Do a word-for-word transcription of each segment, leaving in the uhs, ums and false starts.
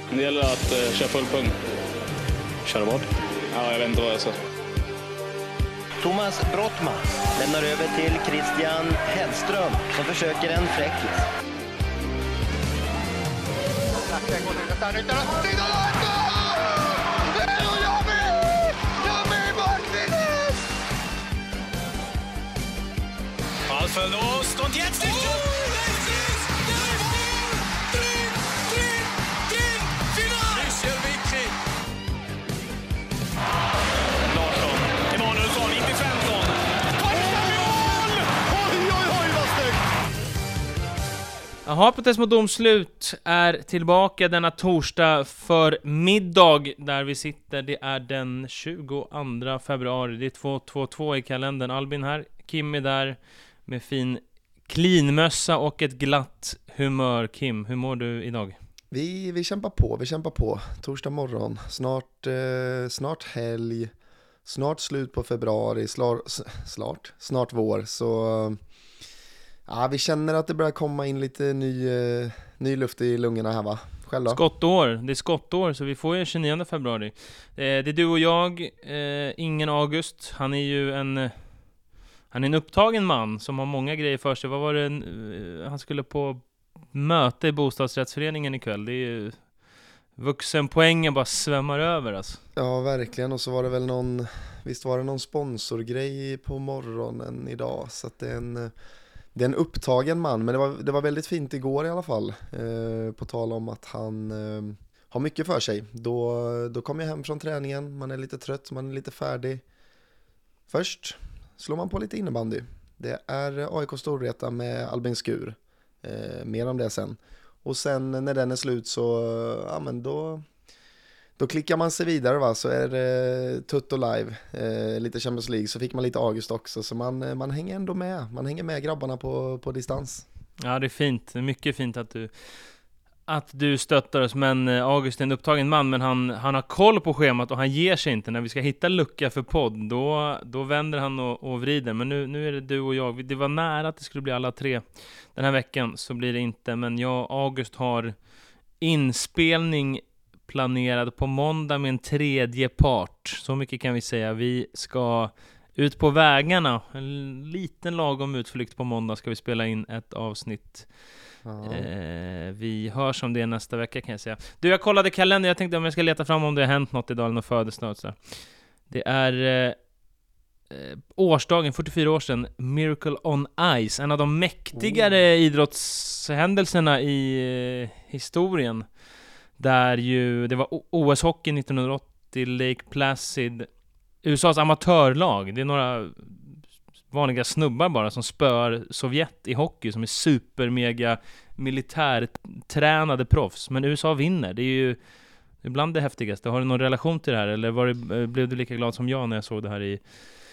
Det gäller att uh, köra full punkt. Köra bort? Ja, jag vet inte vad jag sa. Thomas Brottman lämnar över till Christian Hellström som försöker en fräckis. Verlust und jetzt nicht oh, richtig! Der Ball! Drin, drin, drin! Final! Michel Vicky! Larsson, Emanuelsson, in till Svensson. Karlstad-mål! Oj, oj, oj, vad snyggt! Jaha, Protest mot domslut är tillbaka denna torsdag för middag där vi sitter. Det är den tjugoandra februari. Det är två två två i kalendern. Albin här, Kim är där. Med fin cleanmössa och ett glatt humör. Kim, hur mår du idag? Vi, vi kämpar på, vi kämpar på. Torsdag morgon, snart, eh, snart helg, snart slut på februari, slar, snart, snart vår. Så ja, vi känner att det börjar komma in lite ny, eh, ny luft i lungorna här, va? Själv då? Skottår, det är skottår så vi får ju tjugonionde februari. Eh, det är du och jag, eh, ingen August. Han är ju en... Han är en upptagen man som har många grejer för sig. Vad var det? Han skulle på möte i bostadsrättsföreningen ikväll. Det är ju vuxenpoängen bara svämmar över alltså. Ja, verkligen. Och så var det väl någon, visst var det någon sponsorgrej på morgonen idag. Så att det är en, det är en upptagen man. Men det var, det var väldigt fint igår i alla fall. Eh, på tal om att han eh, har mycket för sig. Då, då kom jag hem från träningen. Man är lite trött, man är lite färdig. Först slår man på lite innebandy. Det är A I K Storvreta med Albin Skur. Eh, mer om det sen. Och sen när den är slut så ja, men då, då klickar man sig vidare, va? Så är det Tutto live, eh, lite Champions League. Så fick man lite August också. Så man, man hänger ändå med. Man hänger med grabbarna på, på distans. Ja, det är fint. Det är mycket fint att du att du stöttar oss, men August är en upptagen man, men han, han har koll på schemat och han ger sig inte. När vi ska hitta lucka för podd, då, då vänder han och, och vrider. Men nu, nu är det du och jag. Det var nära att det skulle bli alla tre den här veckan, så blir det inte. Men jag och August har inspelning planerad på måndag med en tredje part. Så mycket kan vi säga. Vi ska ut på vägarna. En liten lagom utflykt på måndag ska vi spela in ett avsnitt. Ja. Eh, vi hörs om det nästa vecka, kan jag säga. Du, jag kollade kalendern. Jag tänkte om jag ska leta fram om det har hänt något idag eller något födelsedag. Så. Det är eh, årsdagen, fyrtiofyra år sedan, Miracle on Ice. En av de mäktigare oh. idrottshändelserna i eh, historien. Där ju, det var O S-hockey nittonhundraåttio, Lake Placid. U S A:s amatörlag. Det är några vanliga snubbar bara som spör Sovjet i hockey, som är super mega militärtränade proffs. Men U S A vinner. Det är ju ibland det häftigaste. Har du någon relation till det här? Eller var det, blev du lika glad som jag när jag såg det här i,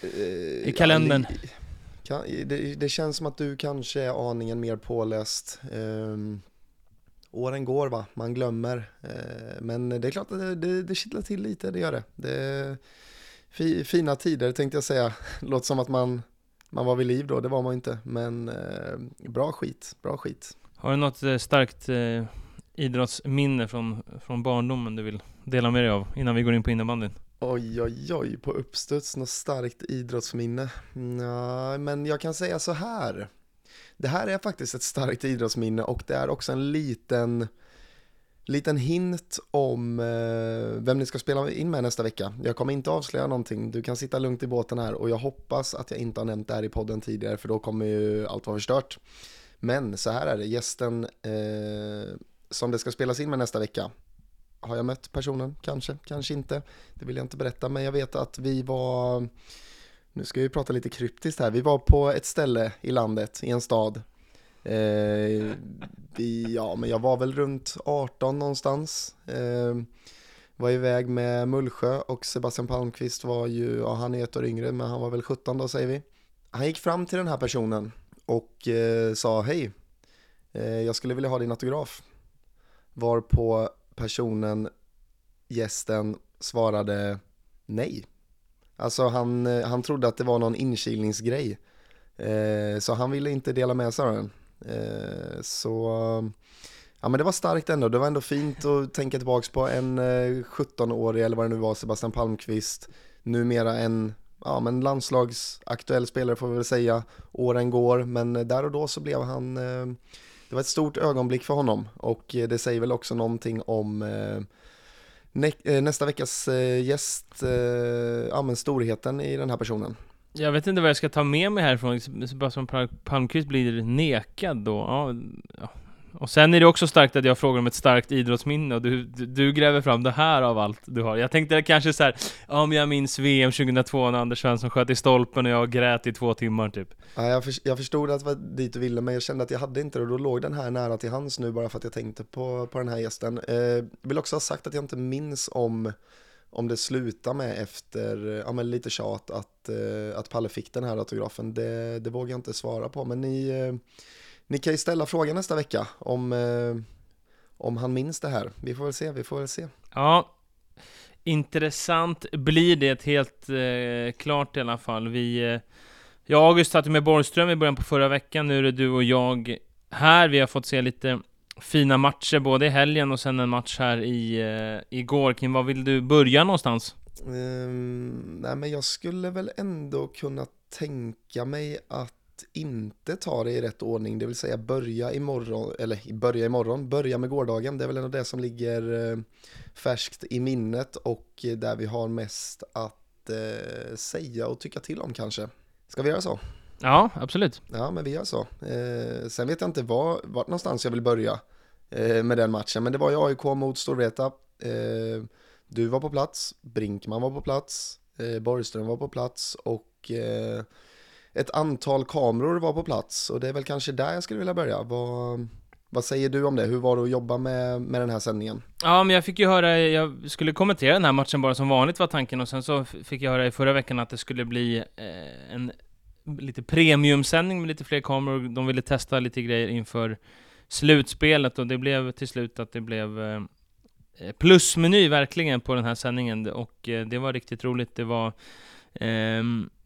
i kalendern? Ja, det, det känns som att du kanske är aningen mer påläst. Um, åren går, va? Man glömmer. Uh, men det är klart att det, det, det kittlar till lite, det gör det. Det är fi, fina tider, tänkte jag säga. Låter som att man Man var vid liv då, det var man inte. Men eh, bra skit, bra skit. Har du något eh, starkt eh, idrottsminne från, från barndomen du vill dela med dig av innan vi går in på innebandyn? Oj, oj, oj, på uppstuds, något starkt idrottsminne. Ja, men jag kan säga så här. Det här är faktiskt ett starkt idrottsminne och det är också en liten... Liten hint om eh, vem ni ska spela in med nästa vecka. Jag kommer inte avslöja någonting. Du kan sitta lugnt i båten här. Och jag hoppas att jag inte har nämnt det här i podden tidigare. För då kommer ju allt vara förstört. Men så här är det. Gästen eh, som det ska spelas in med nästa vecka. Har jag mött personen? Kanske, kanske inte. Det vill jag inte berätta. Men jag vet att vi var... Nu ska vi prata lite kryptiskt här. Vi var på ett ställe i landet, i en stad. Eh, vi, ja, men jag var väl runt arton någonstans. Eh, var iväg med Mullsjö och Sebastian Palmqvist var ju, ja, han är ett år yngre, men han var väl sjutton då, säger vi. Han gick fram till den här personen och eh, sa hej, eh, jag skulle vilja ha din autograf. Varpå personen, gästen, svarade nej. Alltså han, han trodde att det var någon inkilningsgrej. Eh, så han ville inte dela med sig av den. Eh, så Ja, men det var starkt ändå. Det var ändå fint att tänka tillbaka på en eh, sjutton-årig, eller vad det nu var, Sebastian Palmqvist. Numera en ja, men landslagsaktuell spelare får vi väl säga. Åren går, men där och då så blev han... Eh, det var ett stort ögonblick för honom. Och eh, det säger väl också någonting om eh, nä- eh, nästa veckas eh, gäst. Eh, ja, men storheten i den här personen. Jag vet inte vad jag ska ta med mig härifrån. Sebastian Palmqvist blir nekad då. Ja, ja. Och sen är det också starkt att jag frågar om ett starkt idrottsminne och du, du, du gräver fram det här av allt du har. Jag tänkte kanske så här, om jag minns V M tjugohundratvå när Anders Svensson sköt i stolpen och jag grät i två timmar typ. Ja, jag, för, jag förstod att det var dit du ville, men jag kände att jag hade inte det och då låg den här nära till hands nu bara för att jag tänkte på, på den här gästen. Eh, jag vill också ha sagt att jag inte minns om, om det slutar med efter ja, men lite tjat att, eh, att Palle fick den här autografen. Det, det vågar jag inte svara på, men ni... Eh, Ni kan ju ställa frågan nästa vecka om, eh, om han minns det här. Vi får väl se, vi får väl se. Ja, intressant blir det helt eh, klart i alla fall. Vi, eh, jag och August satt med Borgström i början på förra veckan. Nu är det du och jag här. Vi har fått se lite fina matcher både i helgen och sen en match här i, eh, igår. Kim, vad vill du börja någonstans? Um, nej, men jag skulle väl ändå kunna tänka mig att inte ta det i rätt ordning, det vill säga börja imorgon, eller börja imorgon, börja med gårdagen, det är väl ändå det som ligger eh, färskt i minnet och där vi har mest att eh, säga och tycka till om kanske. Ska vi göra så? Ja, absolut. Ja, men vi gör så. Eh, sen vet jag inte var, vart någonstans jag vill börja eh, med den matchen, men det var ju A I K mot Storvreta. Eh, du var på plats, Brinkman var på plats, eh, Borgström var på plats och eh, ett antal kameror var på plats och det är väl kanske där jag skulle vilja börja. Vad, vad säger du om det? Hur var det att jobba med, med den här sändningen? Ja, men jag fick ju höra, jag skulle kommentera den här matchen bara som vanligt var tanken och sen så fick jag höra i förra veckan att det skulle bli eh, en lite premiumsändning med lite fler kameror. De ville testa lite grejer inför slutspelet och det blev till slut att det blev eh, plusmeny verkligen på den här sändningen och eh, det var riktigt roligt. Det var eh,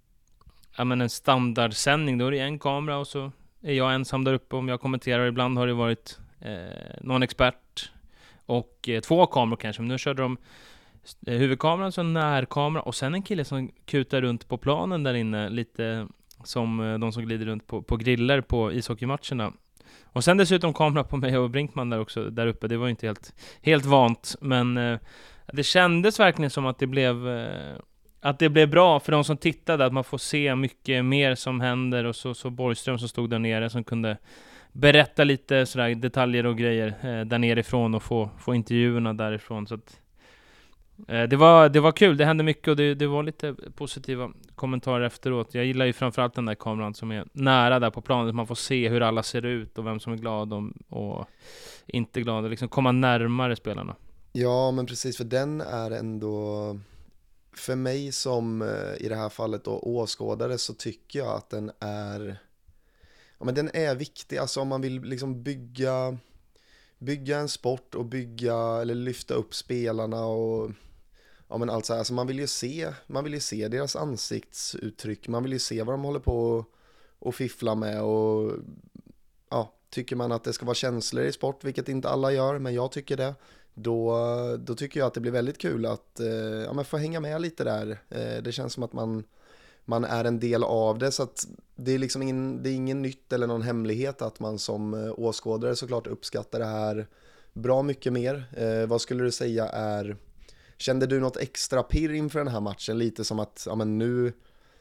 ja, men en standardsändning, då är det en kamera och så är jag ensam där uppe om jag kommenterar. Ibland har det varit eh, någon expert och eh, två kameror kanske, men nu körde de eh, huvudkameran, så en närkamera och sen en kille som kutar runt på planen där inne, lite som eh, de som glider runt på, på griller på ishockeymatcherna. Och sen dessutom kamera på mig och Brinkman där också, där uppe. Det var inte helt, helt vant, men eh, det kändes verkligen som att det blev... Eh, Att det blev bra för de som tittade, att man får se mycket mer som händer och så, så Borgström som stod där nere som kunde berätta lite sådär detaljer och grejer eh, där nerifrån och få, få intervjuerna därifrån. Så att, eh, det, var, det var kul, det hände mycket och det, det var lite positiva kommentarer efteråt. Jag gillar ju framförallt den där kameran som är nära där på planen, man får se hur alla ser ut och vem som är glad och, och inte glad och liksom komma närmare spelarna. Ja, men precis, för den är ändå... För mig som i det här fallet då åskådare så tycker jag att den är ja, men den är viktig, alltså om man vill liksom bygga bygga en sport och bygga eller lyfta upp spelarna och ja, men alltså, alltså man vill ju se man vill ju se deras ansiktsuttryck, man vill ju se vad de håller på och fiffla med och ja, tycker man att det ska vara känslor i sport, vilket inte alla gör, men jag tycker det. Då, då tycker jag att det blir väldigt kul att eh, ja, men få hänga med lite där. Eh, det känns som att man, man är en del av det, så att det är liksom ingen, det är ingen nytt eller någon hemlighet att man som eh, åskådare såklart uppskattar det här bra mycket mer. Eh, vad skulle du säga är, kände du något extra pirr inför den här matchen? Lite som att ja, men nu,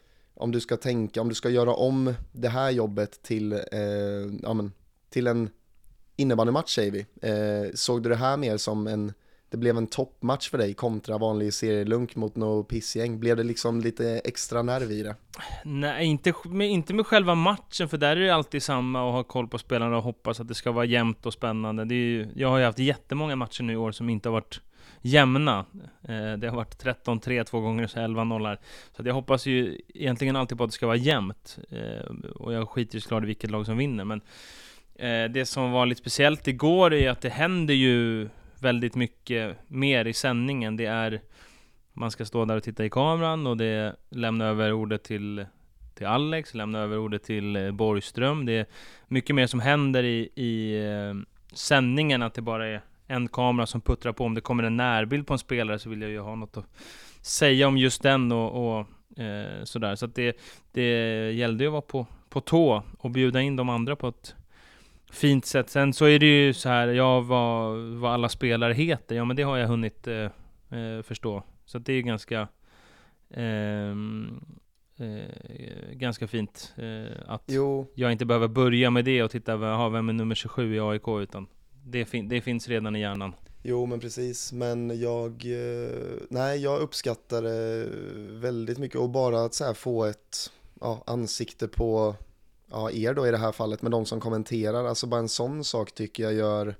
om du ska tänka, om du ska göra om det här jobbet till, eh, ja, men, till en innebandymatch säger vi. Eh, såg du det här mer som en, det blev en toppmatch för dig kontra vanlig serielunk mot något pissgäng? Blev det liksom lite extra nerv i det? Nej, inte med, inte med själva matchen, för där är det alltid samma och ha koll på spelarna och hoppas att det ska vara jämnt och spännande. Det är ju, jag har ju haft jättemånga matcher nu i år som inte har varit jämna. Eh, det har varit tretton tre två gånger så elva nollar. Så att jag hoppas ju egentligen alltid på att det ska vara jämnt. Eh, och jag skiter ju såklart i vilket lag som vinner, men det som var lite speciellt igår är att det händer ju väldigt mycket mer i sändningen. Det är, man ska stå där och titta i kameran och det lämna över ordet till, till Alex, lämna över ordet till Borgström. Det är mycket mer som händer i, i, sändningen, att det bara är en kamera som puttrar på. Om det kommer en närbild på en spelare så vill jag ju ha något att säga om just den och, och eh, sådär. Så att det, det gällde ju att vara på, på tå och bjuda in de andra på ett fint sätt. Sen så är det ju så här, ja, vad, vad alla spelare heter, ja men det har jag hunnit eh, eh, förstå. Så att det är ganska eh, eh, ganska fint eh, att Jo. jag inte behöver börja med det och titta aha, vem är nummer tjugosju i A I K, utan det, fin- det finns redan i hjärnan. Jo, men precis. Men jag, eh, nej, jag uppskattar det väldigt mycket, och bara att så här få ett ja, ansikte på ja, er då i det här fallet, med de som kommenterar. Alltså bara en sån sak tycker jag gör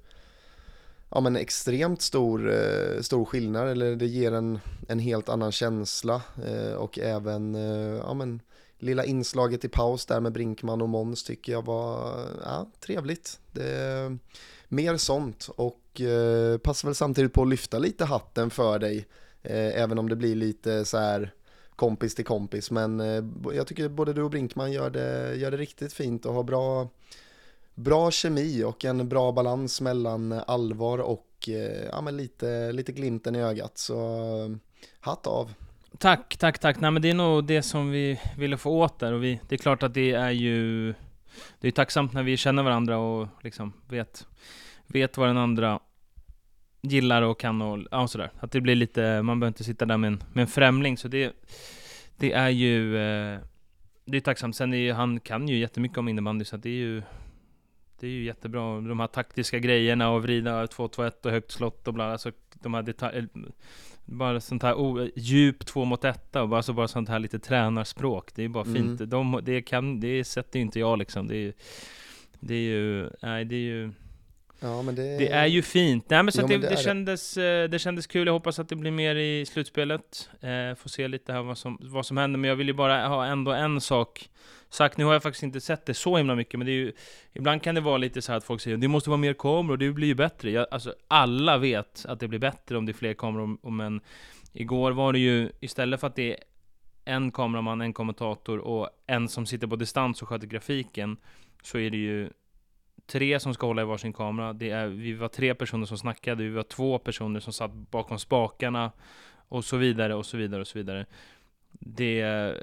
ja, men extremt stor, eh, stor skillnad, eller det ger en, en helt annan känsla. Eh, och även eh, ja, men, lilla inslaget i paus där med Brinkman och Måns tycker jag var ja, trevligt. Det, mer sånt, och eh, passar väl samtidigt på att lyfta lite hatten för dig, eh, även om det blir lite så här kompis till kompis. Men eh, jag tycker både du och Brinkman gör det, gör det riktigt fint och har bra, bra kemi och en bra balans mellan allvar och eh, ja, men lite, lite glimten i ögat. Så eh, hatt av. Tack, tack, tack. Nej, men det är nog det som vi ville få åt där, och vi, det är klart att det är ju det är tacksamt när vi känner varandra och liksom vet, vet vad den andra gillar och kan och ja, sådär. Att det blir lite, man behöver inte sitta där med en, med en främling, så det, det är ju eh, det är tacksamt. Sen är ju, han kan ju jättemycket om innebandy, så att det är ju det är ju jättebra, de här taktiska grejerna och vrida två två ett och högt slott och bla, alltså de här detaljer, bara sånt här oh, djup två mot etta och bara, så bara sånt här lite tränarspråk, det är bara Mm. fint. De, det kan, det sätter ju inte jag liksom, det är, det är ju, nej det är ju Ja, men det, det är ju fint. Nej, men så Ja, att men det, det det, är det. kändes, eh, det kändes kul. Jag hoppas att det blir mer i slutspelet. Eh, får se lite här vad som, vad som händer. Men jag vill ju bara ha ändå en sak sagt. Nu har jag faktiskt inte sett det så himla mycket. Men det är ju, ibland kan det vara lite så här att folk säger det måste vara mer kameror, det blir ju bättre. Jag, alltså, alla vet att det blir bättre om det är fler kameror. Men igår var det ju, istället för att det är en kameraman, en kommentator och en som sitter på distans och sköter grafiken, så är det ju tre som ska hålla i varsin kamera. Det är, vi var tre personer som snackade, vi var två personer som satt bakom spakarna och så vidare och så vidare och så vidare. Det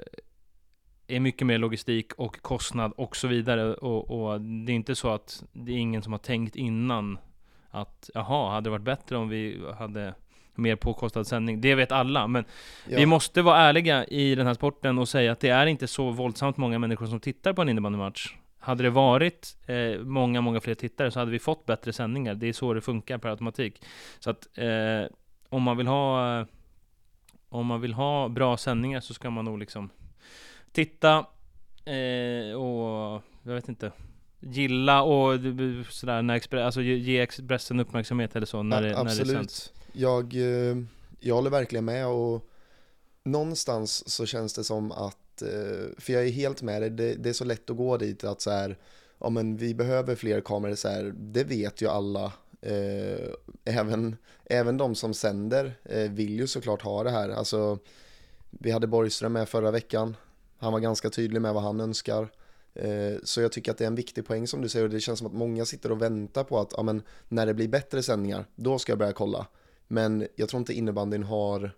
är mycket mer logistik och kostnad och så vidare, och, och det är inte så att det är ingen som har tänkt innan att jaha, hade det varit bättre om vi hade mer påkostad sändning. Det vet alla, men Ja. vi måste vara ärliga i den här sporten och säga att det är inte så våldsamt många människor som tittar på en innebandymatch. Hade det varit eh, många, många fler tittare så hade vi fått bättre sändningar. Det är så det funkar per automatik. Så att eh, om man vill ha eh, om man vill ha bra sändningar så ska man nog liksom titta eh, och jag vet inte, gilla och sådär, när Expre- alltså ge, ge Expressen uppmärksamhet eller så när, Ja, det, när det absolut. sänds. Jag, eh, jag håller verkligen med, och någonstans så känns det som att, eh, för jag är helt med det, det, det är så lätt att gå dit att så här, ja men vi behöver fler kameror, så här, det vet ju alla, eh, även, även de som sänder eh, vill ju såklart ha det här. Alltså, vi hade Borgström med förra veckan, han var ganska tydlig med vad han önskar. Så jag tycker att det är en viktig poäng som du säger, och det känns som att många sitter och väntar på att ja, men när det blir bättre sändningar, då ska jag börja kolla. Men jag tror inte innebandyn har,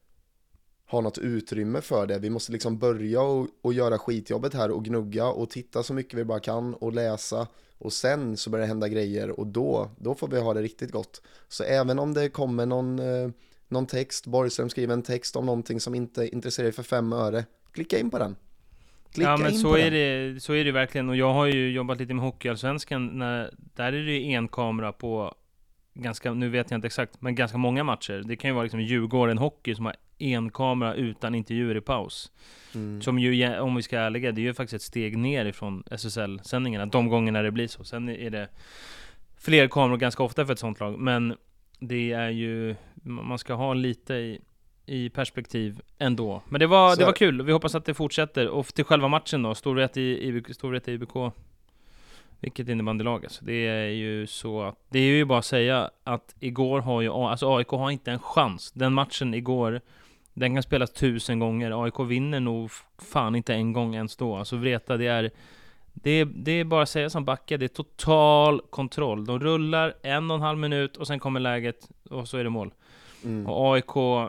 har något utrymme för det. Vi måste liksom börja och, och göra skitjobbet här och gnugga och titta så mycket vi bara kan och läsa, och sen så börjar det hända grejer, och då, då får vi ha det riktigt gott. Så även om det kommer någon, eh, någon text, Borgström skriver en text om någonting som inte intresserar dig för fem öre, klicka in på den. Klicka ja, men in så på är, den. det, så är det verkligen. Och jag har ju jobbat lite med Hockeyallsvenskan. När, där är det en kamera på ganska, nu vet jag inte exakt, men ganska många matcher. Det kan ju vara liksom Djurgården Hockey som har en kamera utan intervjuer i paus. Mm. Som ju, om vi ska är ärliga, det är ju faktiskt ett steg ner ifrån S S L-sändningarna. De gångerna det blir så. Sen är det fler kameror ganska ofta för ett sånt lag. Men det är ju, man ska ha lite i i perspektiv ändå. Men det var, det var kul. Vi hoppas att det fortsätter. Och till själva matchen då, Storvreta i I B K, Storvreta i I B K. Vilket innebandylag alltså. Det är ju så att, det är ju bara att säga att igår har ju, alltså A I K har inte en chans. Den matchen igår, den kan spelas tusen gånger. A I K vinner nog fan inte en gång ens då. Alltså Vreta, det är Det är, det är bara att säga som backa, det är total kontroll. De rullar en och en halv minut och sen kommer läget och så är det mål. Mm. Och A I K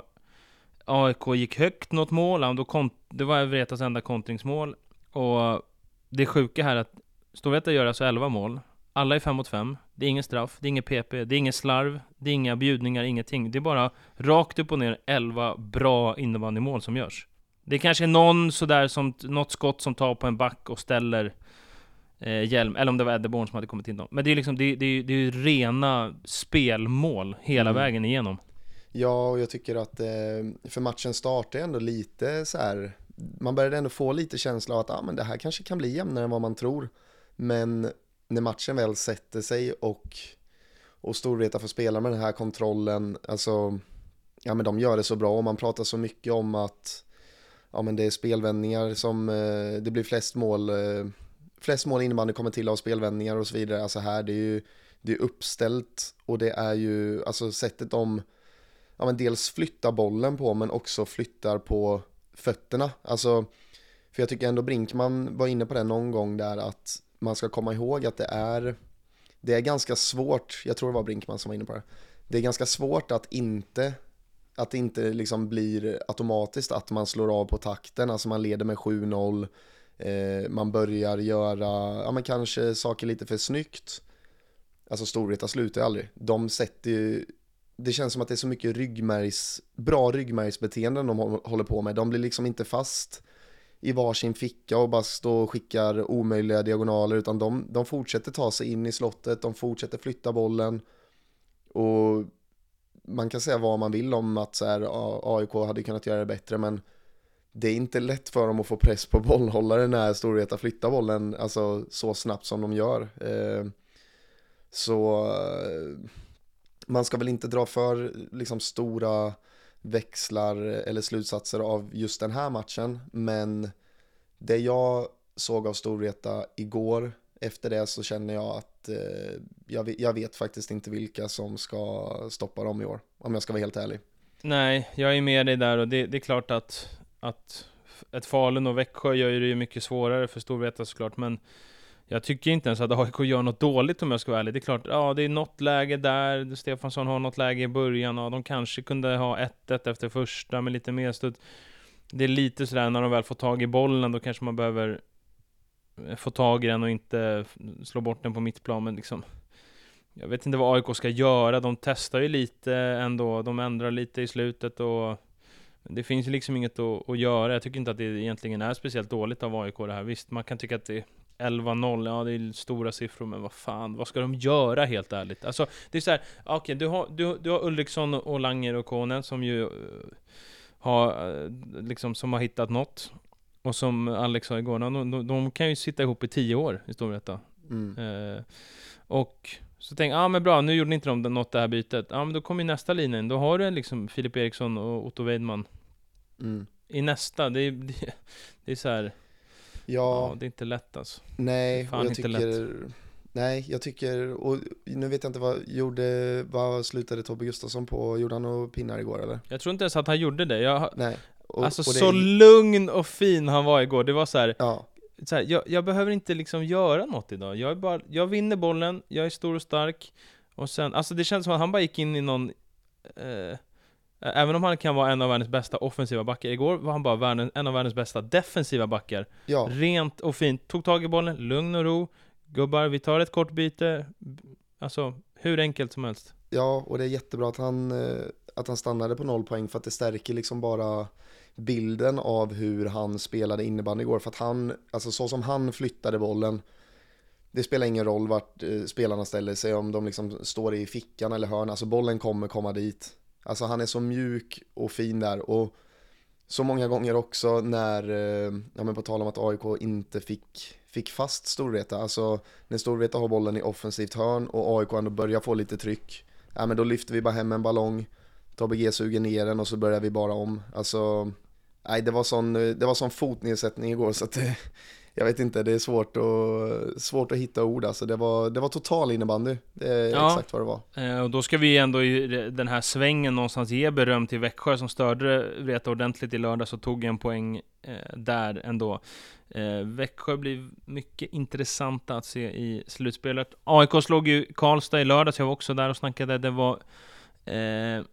A I K gick högt något mål, då kont- det var Vretas enda kontringsmål. Och det sjuka här är att Storvreta gör alltså elva mål. Alla är fem mot fem. Det är ingen straff, det är ingen P P, det är ingen slarv, det är inga bjudningar, ingenting. Det är bara rakt upp och ner elva bra innebandymål som görs. Det är kanske någon sådär som, något skott som tar på en back och ställer eh, hjälm, eller om det var Edderborn som hade kommit in då. Men det är liksom, det, det, det är ju rena spelmål hela mm. vägen igenom. Ja, och jag tycker att eh, för matchen startar ändå lite så här, man började ändå få lite känsla av att ah, men det här kanske kan bli jämnare än vad man tror. Men när matchen väl sätter sig och, och Storvreta får spela med den här kontrollen, alltså, ja men de gör det så bra och man pratar så mycket om att ja men det är spelvändningar som, eh, det blir flest mål, eh, flest mål innebandy kommer till av spelvändningar och så vidare. Alltså här, det är ju det är uppställt och det är ju, alltså sättet de ja men dels flyttar bollen på men också flyttar på fötterna. Alltså, för jag tycker ändå Brinkman var inne på det någon gång där att man ska komma ihåg att det är det är ganska svårt, jag tror det var Brinkman som var inne på det. Det är ganska svårt att inte att det inte liksom blir automatiskt att man slår av på takten, alltså man leder med sju noll, eh, man börjar göra ja men kanske saker lite för snyggt. Alltså Storvreta slutar ju aldrig. De sätter ju, det känns som att det är så mycket ryggmärgs, bra ryggmärgsbeteenden de håller på med. De blir liksom inte fast i varsin ficka och bara stå och skickar omöjliga diagonaler, utan de, de fortsätter ta sig in i slottet, de fortsätter flytta bollen och man kan säga vad man vill om att så här, A I K hade kunnat göra det bättre, men det är inte lätt för dem att få press på bollhållare när Storvreta flyttar bollen alltså, så snabbt som de gör. Eh, så eh, man ska väl inte dra för liksom, stora växlar eller slutsatser av just den här matchen, men det jag såg av Storvreta igår, efter det så känner jag att eh, jag, vet, jag vet faktiskt inte vilka som ska stoppa dem i år, om jag ska vara helt ärlig. Nej, jag är med dig där och det, det är klart att, att ett Falun och Växjö gör det ju mycket svårare för Storvreta såklart, men jag tycker inte ens att A I K gör något dåligt om jag ska vara ärlig. Det är klart, ja det är något läge där, Stefansson har något läge i början och de kanske kunde ha ett ett efter första med lite mer stöd. Det är lite sådär när de väl får tag i bollen, då kanske man behöver få tag i den och inte slå bort den på mittplan, men liksom jag vet inte vad A I K ska göra. De testar ju lite ändå, de ändrar lite i slutet och det finns ju liksom inget att, att göra. Jag tycker inte att det egentligen är speciellt dåligt av A I K det här. Visst, man kan tycka att det är elva noll, ja det är stora siffror, men vad fan, vad ska de göra helt ärligt? Alltså, det är så här, okej, okay, du har, du, du har Ulriksson och Langer och Konen som ju uh, har, uh, liksom, som har hittat något. Och som Alex sa igår, de, de, de kan ju sitta ihop i tio år i Storvreta. Mm. Uh, och så tänk, ja ah, men bra, nu gjorde inte de något det här bytet. Ja ah, men då kommer nästa linje in. Då har du liksom Filip Eriksson och Otto Weidman. Mm. I nästa, det är, det, det är så här. Ja, ja, det är inte lätt alltså. Nej, Fan, och jag tycker nej, jag tycker och nu vet jag inte vad gjorde vad slutade Tobbe Gustafsson på, gjorde han och pinnar igår eller? Jag tror inte ens att han gjorde det. Jag, nej. Och, alltså och det så är... lugn och fin han var igår. Det var så här, ja. så här jag, jag behöver inte liksom göra något idag. Jag är bara jag vinner bollen, jag är stor och stark och sen alltså det känns som att han bara gick in i någon eh, även om han kan vara en av världens bästa offensiva backar. Igår var han bara världen, en av världens bästa defensiva backar. Ja. Rent och fint. Tog tag i bollen, lugn och ro. Gubbar, vi tar ett kort byte. Alltså, hur enkelt som helst. Ja, och det är jättebra att han, att han stannade på noll poäng, för att det stärker liksom bara bilden av hur han spelade innebandy igår. För att han, alltså så som han flyttade bollen, det spelar ingen roll vart spelarna ställer sig, om de liksom står i fickan eller hörn. Alltså bollen kommer komma dit. Alltså han är så mjuk och fin där, och så många gånger också när, ja men på tal om att A I K inte fick, fick fast Storvreta, alltså när Storvreta har bollen i offensivt hörn och A I K ändå börjar få lite tryck, ja men då lyfter vi bara hem en ballong, Tobbe G suger ner den och så börjar vi bara om. Alltså, nej det var sån, det var sån fotnedsättning igår så att det, jag vet inte, det är svårt att, svårt att hitta ord. Alltså, det var, det var total innebandy, det är ja. exakt vad det var. Eh, och då ska vi ändå i den här svängen någonstans ge beröm till Växjö som störde Vreta ordentligt i lördag, så tog en poäng eh, där ändå. Eh, Växjö blir mycket intressanta att se i slutspelet. A I K slog ju Karlstad i lördag, så jag var också där och snackade. Det var eh,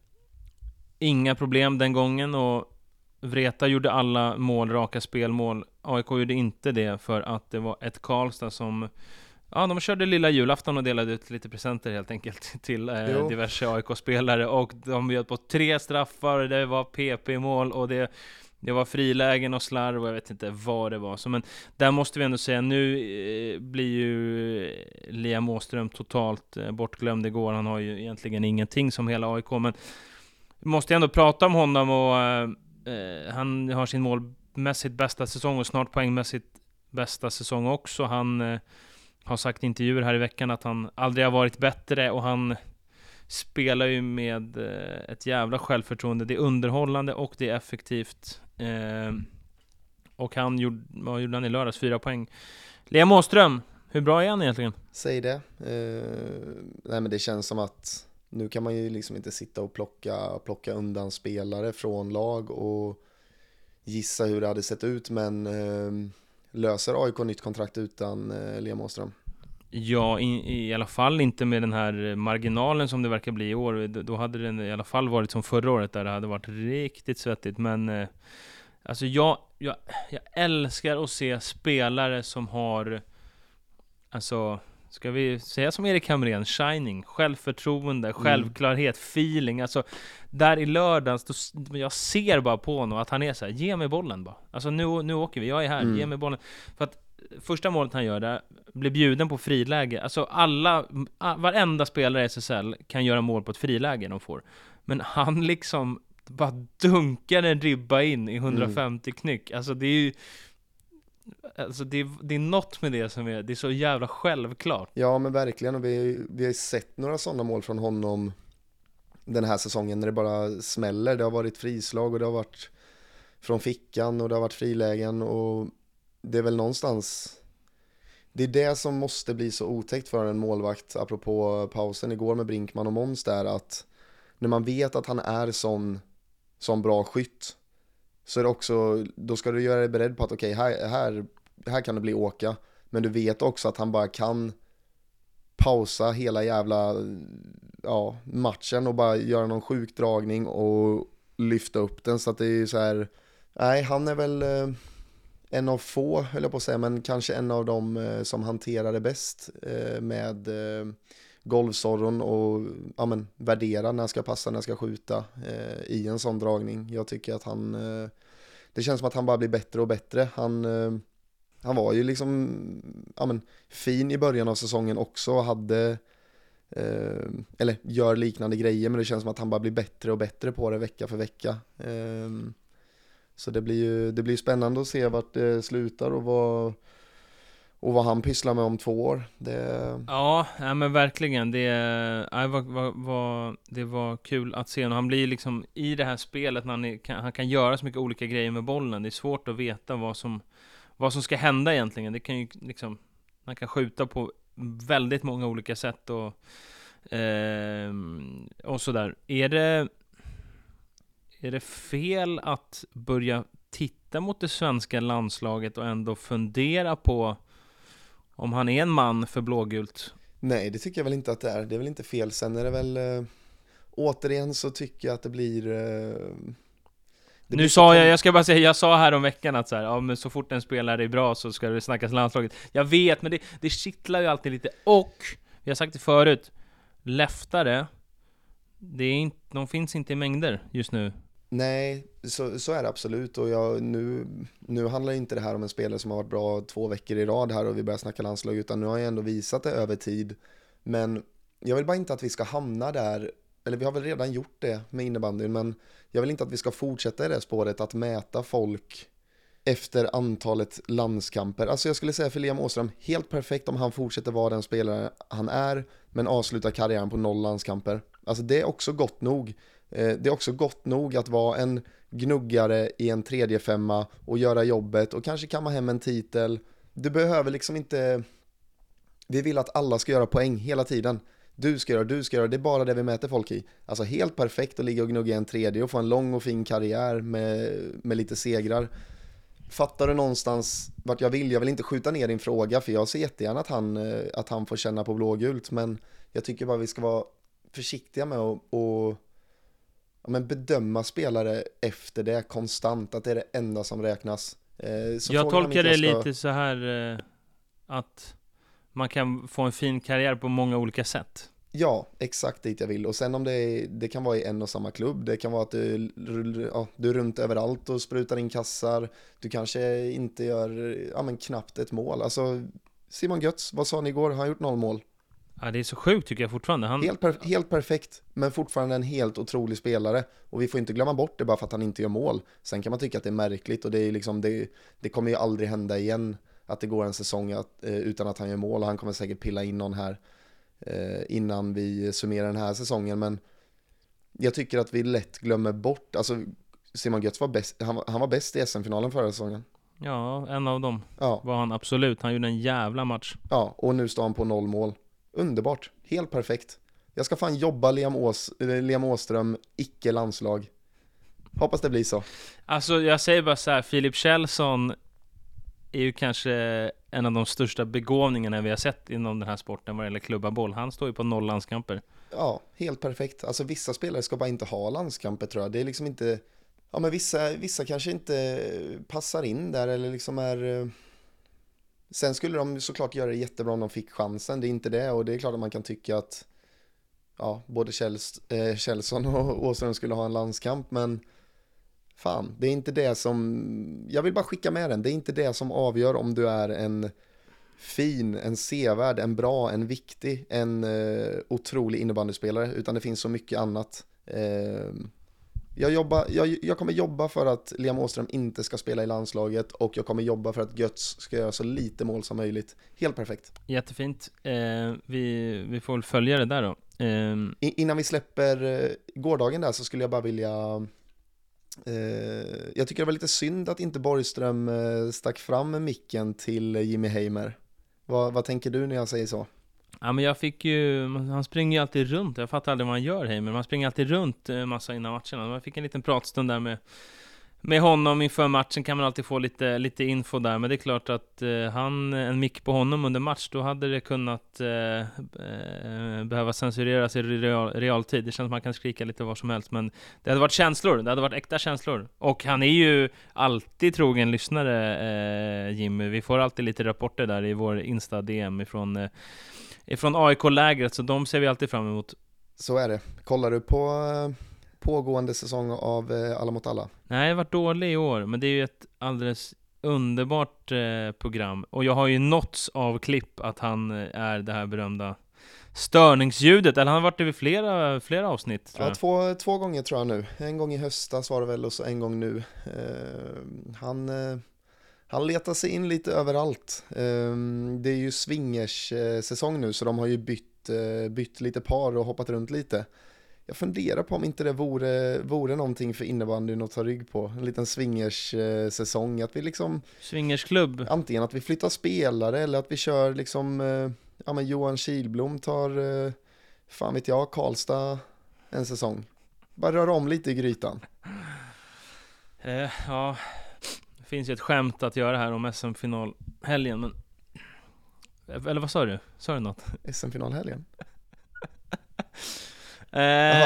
inga problem den gången, och Vreta gjorde alla mål, raka spelmål. A I K gjorde inte det, för att det var ett Karlstad som, ja, de körde lilla julafton och delade ut lite presenter helt enkelt till eh, diverse A I K-spelare, och de bjöd på tre straffar, det var P P-mål och det, det var frilägen och slarv och jag vet inte vad det var. Så, men där måste vi ändå säga, nu eh, blir ju Liam Åström totalt eh, bortglömd igår. Han har ju egentligen ingenting som hela A I K, men vi måste ändå prata om honom, och eh, Uh, han har sin målmässigt bästa säsong och snart poängmässigt bästa säsong också. Han uh, har sagt i intervjuer här i veckan att han aldrig har varit bättre, och han spelar ju med uh, ett jävla självförtroende. Det är underhållande och det är effektivt. Uh, och han gjorde, vad gjorde han i lördags? Fyra poäng. Liam Åström, hur bra är han egentligen? Säg det. Uh, nej men det känns som att nu kan man ju liksom inte sitta och plocka, plocka undan spelare från lag och gissa hur det hade sett ut, men eh, löser A I K nytt kontrakt utan eh, Liam Åström? Ja, i, i alla fall inte med den här marginalen som det verkar bli i år. Då hade det i alla fall varit som förra året, där det hade varit riktigt svettigt. Men eh, alltså jag, jag, jag älskar att se spelare som har, alltså, ska vi säga som Erik Hamrén, shining, självförtroende, självklarhet, mm. feeling. Alltså där i lördags, då, jag ser bara på honom att han är så här: ge mig bollen bara. Alltså nu, nu åker vi, jag är här, mm. ge mig bollen. För att första målet han gör där, blir bjuden på friläge. Alltså alla, varenda spelare i S S L kan göra mål på ett friläge de får. Men han liksom bara dunkar en ribba in i hundrafemtio mm. knyck. Alltså det är ju, alltså det, det är något med det som är, det är så jävla självklart. Ja men verkligen, och vi, vi har ju sett några sådana mål från honom den här säsongen när det bara smäller. Det har varit frislag och det har varit från fickan och det har varit frilägen, och det är väl någonstans, det är det som måste bli så otäckt för en målvakt, apropå pausen igår med Brinkman och Måns där, att när man vet att han är sån, sån bra skytt, så är det också, då ska du göra dig beredd på att okej, okay, här, här, här kan det bli åka, men du vet också att han bara kan pausa hela jävla ja, matchen och bara göra någon sjuk dragning och lyfta upp den, så att det är ju så här, nej, han är väl eh, en av få, höll jag på att säga, men kanske en av dem eh, som hanterar det bäst eh, med eh, golvsorron och ja, men, värdera när jag ska passa, när jag ska skjuta eh, i en sån dragning. Jag tycker att han, eh, det känns som att han bara blir bättre och bättre. Han, eh, han var ju liksom ja, men, fin i början av säsongen också och hade eh, eller gör liknande grejer, men det känns som att han bara blir bättre och bättre på det vecka för vecka. Eh, så det blir ju det blir spännande att se vart det slutar och vad Och vad han pysslar med om två år. Det... Ja, ja, men verkligen. Det, ja, var, var, var, det var kul att se. Och han blir liksom i det här spelet när han, är, kan, han kan göra så mycket olika grejer med bollen. Det är svårt att veta vad som, vad som ska hända egentligen. Det kan ju liksom, han kan skjuta på väldigt många olika sätt och, eh, och sådär. Är det, är det fel att börja titta mot det svenska landslaget och ändå fundera på om han är en man för blågult? Nej, det tycker jag väl inte att det är. Det är väl inte fel. Sen är det väl äh, återigen så tycker jag att det blir äh, det Nu blir sa så... jag, jag ska bara säga, jag sa här om veckan att så här, ja men så fort en spelare är bra så ska det snackas landslaget. Jag vet, men det, det kittlar ju alltid lite. Och, vi har sagt det förut, leftare, det är inte, de finns inte i mängder just nu. Nej, så, så är det absolut. Och jag, nu, nu handlar inte det här om en spelare som har varit bra två veckor i rad här och vi börjar snacka landslag, utan nu har jag ändå visat det över tid. Men jag vill bara inte att vi ska hamna där, eller vi har väl redan gjort det med innebandyn, men jag vill inte att vi ska fortsätta i det spåret att mäta folk efter antalet landskamper. Alltså jag skulle säga för Liam Åström, helt perfekt om han fortsätter vara den spelare han är, men avslutar karriären på noll landskamper. Alltså det är också gott nog. Det är också gott nog att vara en gnuggare i en tredje femma och göra jobbet och kanske kamma hem en titel. du behöver liksom inte, vi vill att alla ska göra poäng hela tiden. Du ska göra, du ska göra, det är bara det vi mäter folk i. Alltså helt perfekt att ligga och gnugga en tredje och få en lång och fin karriär med, med lite segrar. Fattar du någonstans vart jag vill? Jag vill inte skjuta ner din fråga, för jag ser jättegärna att han, att han får känna på blågult, men jag tycker bara vi ska vara försiktiga med att och, ja, men bedöma spelare efter det konstant, att det är det enda som räknas. Så jag tolkar det ska... lite så här att man kan få en fin karriär på många olika sätt. Ja, exakt dit jag vill. Och sen om det, är, det kan vara i en och samma klubb. Det kan vara att du, ja, du är runt överallt och sprutar in kassar. Du kanske inte gör, ja, men knappt ett mål. Alltså, Simon Götz, vad sa ni igår? Han har gjort noll mål. Ja, det är så sjukt tycker jag fortfarande. Han... Helt, per, helt perfekt, men fortfarande en helt otrolig spelare. Och vi får inte glömma bort det bara för att han inte gör mål. Sen kan man tycka att det är märkligt, och det, är liksom, det, det kommer ju aldrig hända igen att det går en säsong att, eh, utan att han gör mål. Och han kommer säkert pilla in någon här eh, innan vi summerar den här säsongen. Men jag tycker att vi lätt glömmer bort, alltså Simon Götz var bäst, han, han var bäst i S M-finalen förra säsongen. Ja, en av dem ja. var han absolut. Han gjorde en jävla match. Ja, och nu står han på noll mål. Underbart, helt perfekt. Jag ska fan jobba Liam, Ås, Liam Åström, icke landslag. Hoppas det blir så. Alltså jag säger bara så här, Filip Kjellson är ju kanske en av de största begåvningarna vi har sett inom den här sporten vad gäller klubba boll. Han står ju på noll landskamper. Ja, helt perfekt. Alltså vissa spelare ska bara inte ha landskamper, tror jag. Det är liksom inte, ja men vissa, vissa kanske inte passar in där eller liksom är. Sen skulle de såklart göra det jättebra om de fick chansen. Det är inte det, och det är klart att man kan tycka att ja, både Kjells, eh, Kjellson och Åström skulle ha en landskamp, men fan, det är inte det som, jag vill bara skicka med den, det är inte det som avgör om du är en fin, en sevärd, en bra, en viktig, en eh, otrolig innebandyspelare, utan det finns så mycket annat. Eh, jag, jobbar, jag, jag kommer jobba för att Liam Åström inte ska spela i landslaget, och jag kommer jobba för att Götz ska göra så lite mål som möjligt. Helt perfekt. Jättefint. Eh, vi, vi får väl följa det där då. Eh. Innan vi släpper eh, gårdagen där, så skulle jag bara vilja eh, jag tycker det var lite synd att inte Borgström eh, stack fram med micken till Jimmy Heimer. Vad, vad tänker du när jag säger så? Ja, men jag fick ju, han springer ju alltid runt. Jag fattar aldrig vad han gör, Heimer. Man springer alltid runt eh, massa innan matcherna. Jag fick en liten pratstund där med Med honom inför matchen kan man alltid få lite, lite info där. Men det är klart att eh, han, en mick på honom under match, då hade det kunnat eh, eh, behöva censureras i real, realtid. Det känns som man kan skrika lite var som helst. Men det hade varit känslor, det hade varit äkta känslor. Och han är ju alltid trogen lyssnare, eh, Jimmy. Vi får alltid lite rapporter där i vår Insta-D M ifrån, eh, ifrån A I K-lägret. Så de ser vi alltid fram emot. Så är det. Kollar du på pågående säsong av Alla mot alla? Nej, jag har varit dålig i år, men det är ju ett alldeles underbart eh, program. Och jag har ju nåtts av klipp att han är det här berömda störningsljudet. Eller han har varit det vid flera, flera avsnitt, tror ja, jag. Två, två gånger tror jag nu. En gång i höstas var det väl, och så en gång nu. Eh, han, eh, han letar sig in lite överallt. Eh, det är ju swingers eh, säsong nu, så de har ju bytt, eh, bytt lite par och hoppat runt lite. Jag funderar på om inte det vore, vore någonting för innebandyn att ta rygg på. En liten swingers-säsong. Att vi liksom... Swingersklubb. Antingen att vi flyttar spelare eller att vi kör liksom... Ja, men Johan Kilblom tar... Fan vet jag, Karlstad en säsong. Bara röra om lite i grytan. Eh, ja, det finns ju ett skämt att göra här om S M-finalhelgen, men... Eller vad sa du? Sa du något? S M-finalhelgen? Eh,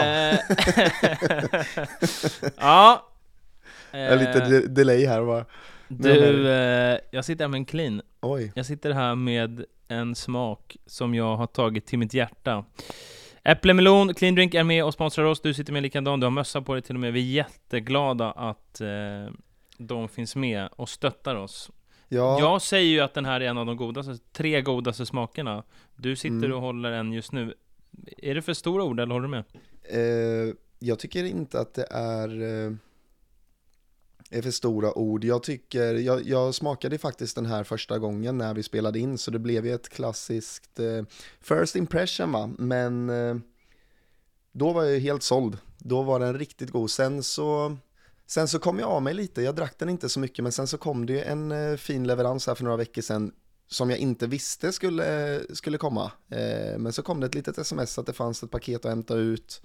ja. Eh, lite de- delay här va. Du, eh, jag sitter här med en clean. Oj. Jag sitter här med en smak som jag har tagit till mitt hjärta. Äpplemelon, Clean Drink är med och sponsrar oss. Du sitter med likadan, du har mössa på dig till och med. Vi är jätteglada att eh, de finns med och stöttar oss. Ja. Jag säger ju att den här är en av de godaste, tre godaste smakerna. Du sitter Mm. och håller en just nu. Är det för stora ord eller håller du med? Eh, jag tycker inte att det är, eh, är för stora ord. Jag tycker, jag, jag smakade faktiskt den här första gången när vi spelade in, så det blev ju ett klassiskt eh, first impression va. Men eh, då var jag ju helt såld. Då var den riktigt god. Sen så, sen så kom jag av mig lite. Jag drack den inte så mycket, men sen så kom det ju en eh, fin leverans här för några veckor sedan. som jag inte visste skulle, skulle komma. Eh, men så kom det ett litet sms att det fanns ett paket att hämta ut.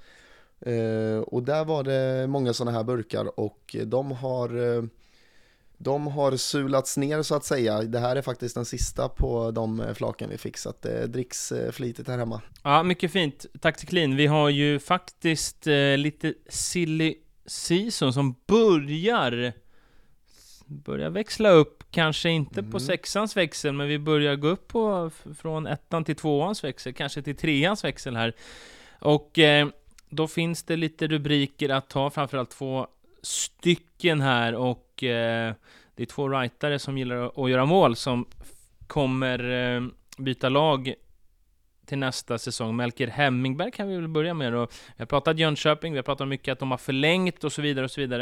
Eh, och där var det många sådana här burkar och de har, eh, de har sulats ner så att säga. Det här är faktiskt den sista på de flaken vi fick, så att det dricks eh, flitigt här hemma. Ja, mycket fint. Tack till Clean. Vi har ju faktiskt eh, lite silly season som börjar börjar växla upp, kanske inte mm. på sexans växel, men vi börjar gå upp på från ettan till tvåans växel, kanske till treans växel här. Och eh, då finns det lite rubriker att ta, framförallt två stycken här, och eh, det är två rightare som gillar att göra mål som kommer eh, byta lag till nästa säsong. Melker Hemmingberg kan vi väl börja med då. Vi har pratat Jönköping, vi har pratat mycket att de har förlängt och så vidare och så vidare.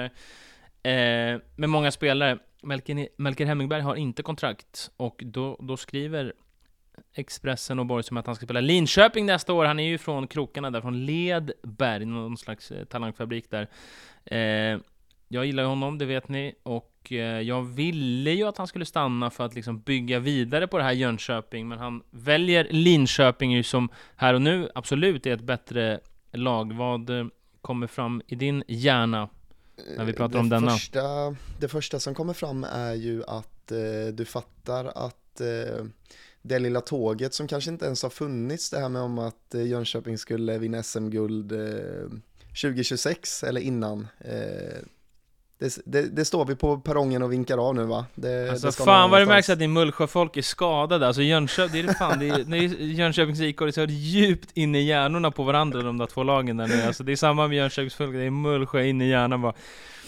Eh, med många spelare. Melker, Melker Hemmingberg har inte kontrakt, och då, då skriver Expressen och Borg som att han ska spela Linköping nästa år. Han är ju från krokarna där, från Ledberg, någon slags eh, talangfabrik där. Eh, jag gillar ju honom, det vet ni, och eh, jag ville ju att han skulle stanna för att liksom bygga vidare på det här Jönköping, men han väljer Linköping ju, som här och nu absolut är ett bättre lag. Vad eh, kommer fram i din hjärna när vi pratar det om denna? Första, det första som kommer fram är ju att eh, du fattar att eh, det lilla tåget som kanske inte ens har funnits, det här med om att eh, Jönköping skulle vinna S M-guld eh, tjugo tjugosex eller innan. Eh, det, det, det står vi på perrongen och vinkar av nu, va? Det, alltså det ska fan vad det märks att din Mullsjöfolk är skadade. Alltså Jönköping, det är fan, det är, det är Jönköpings I K, det är så djupt inne i hjärnorna på varandra, de där två lagen där nu. Alltså det är samma med Jönköpings folk, det är Mullsjö inne i hjärnan bara.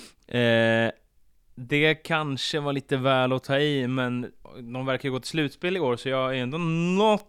Eh, det kanske var lite väl att ta i, men de verkar gå till slutspel i år, så jag är ändå något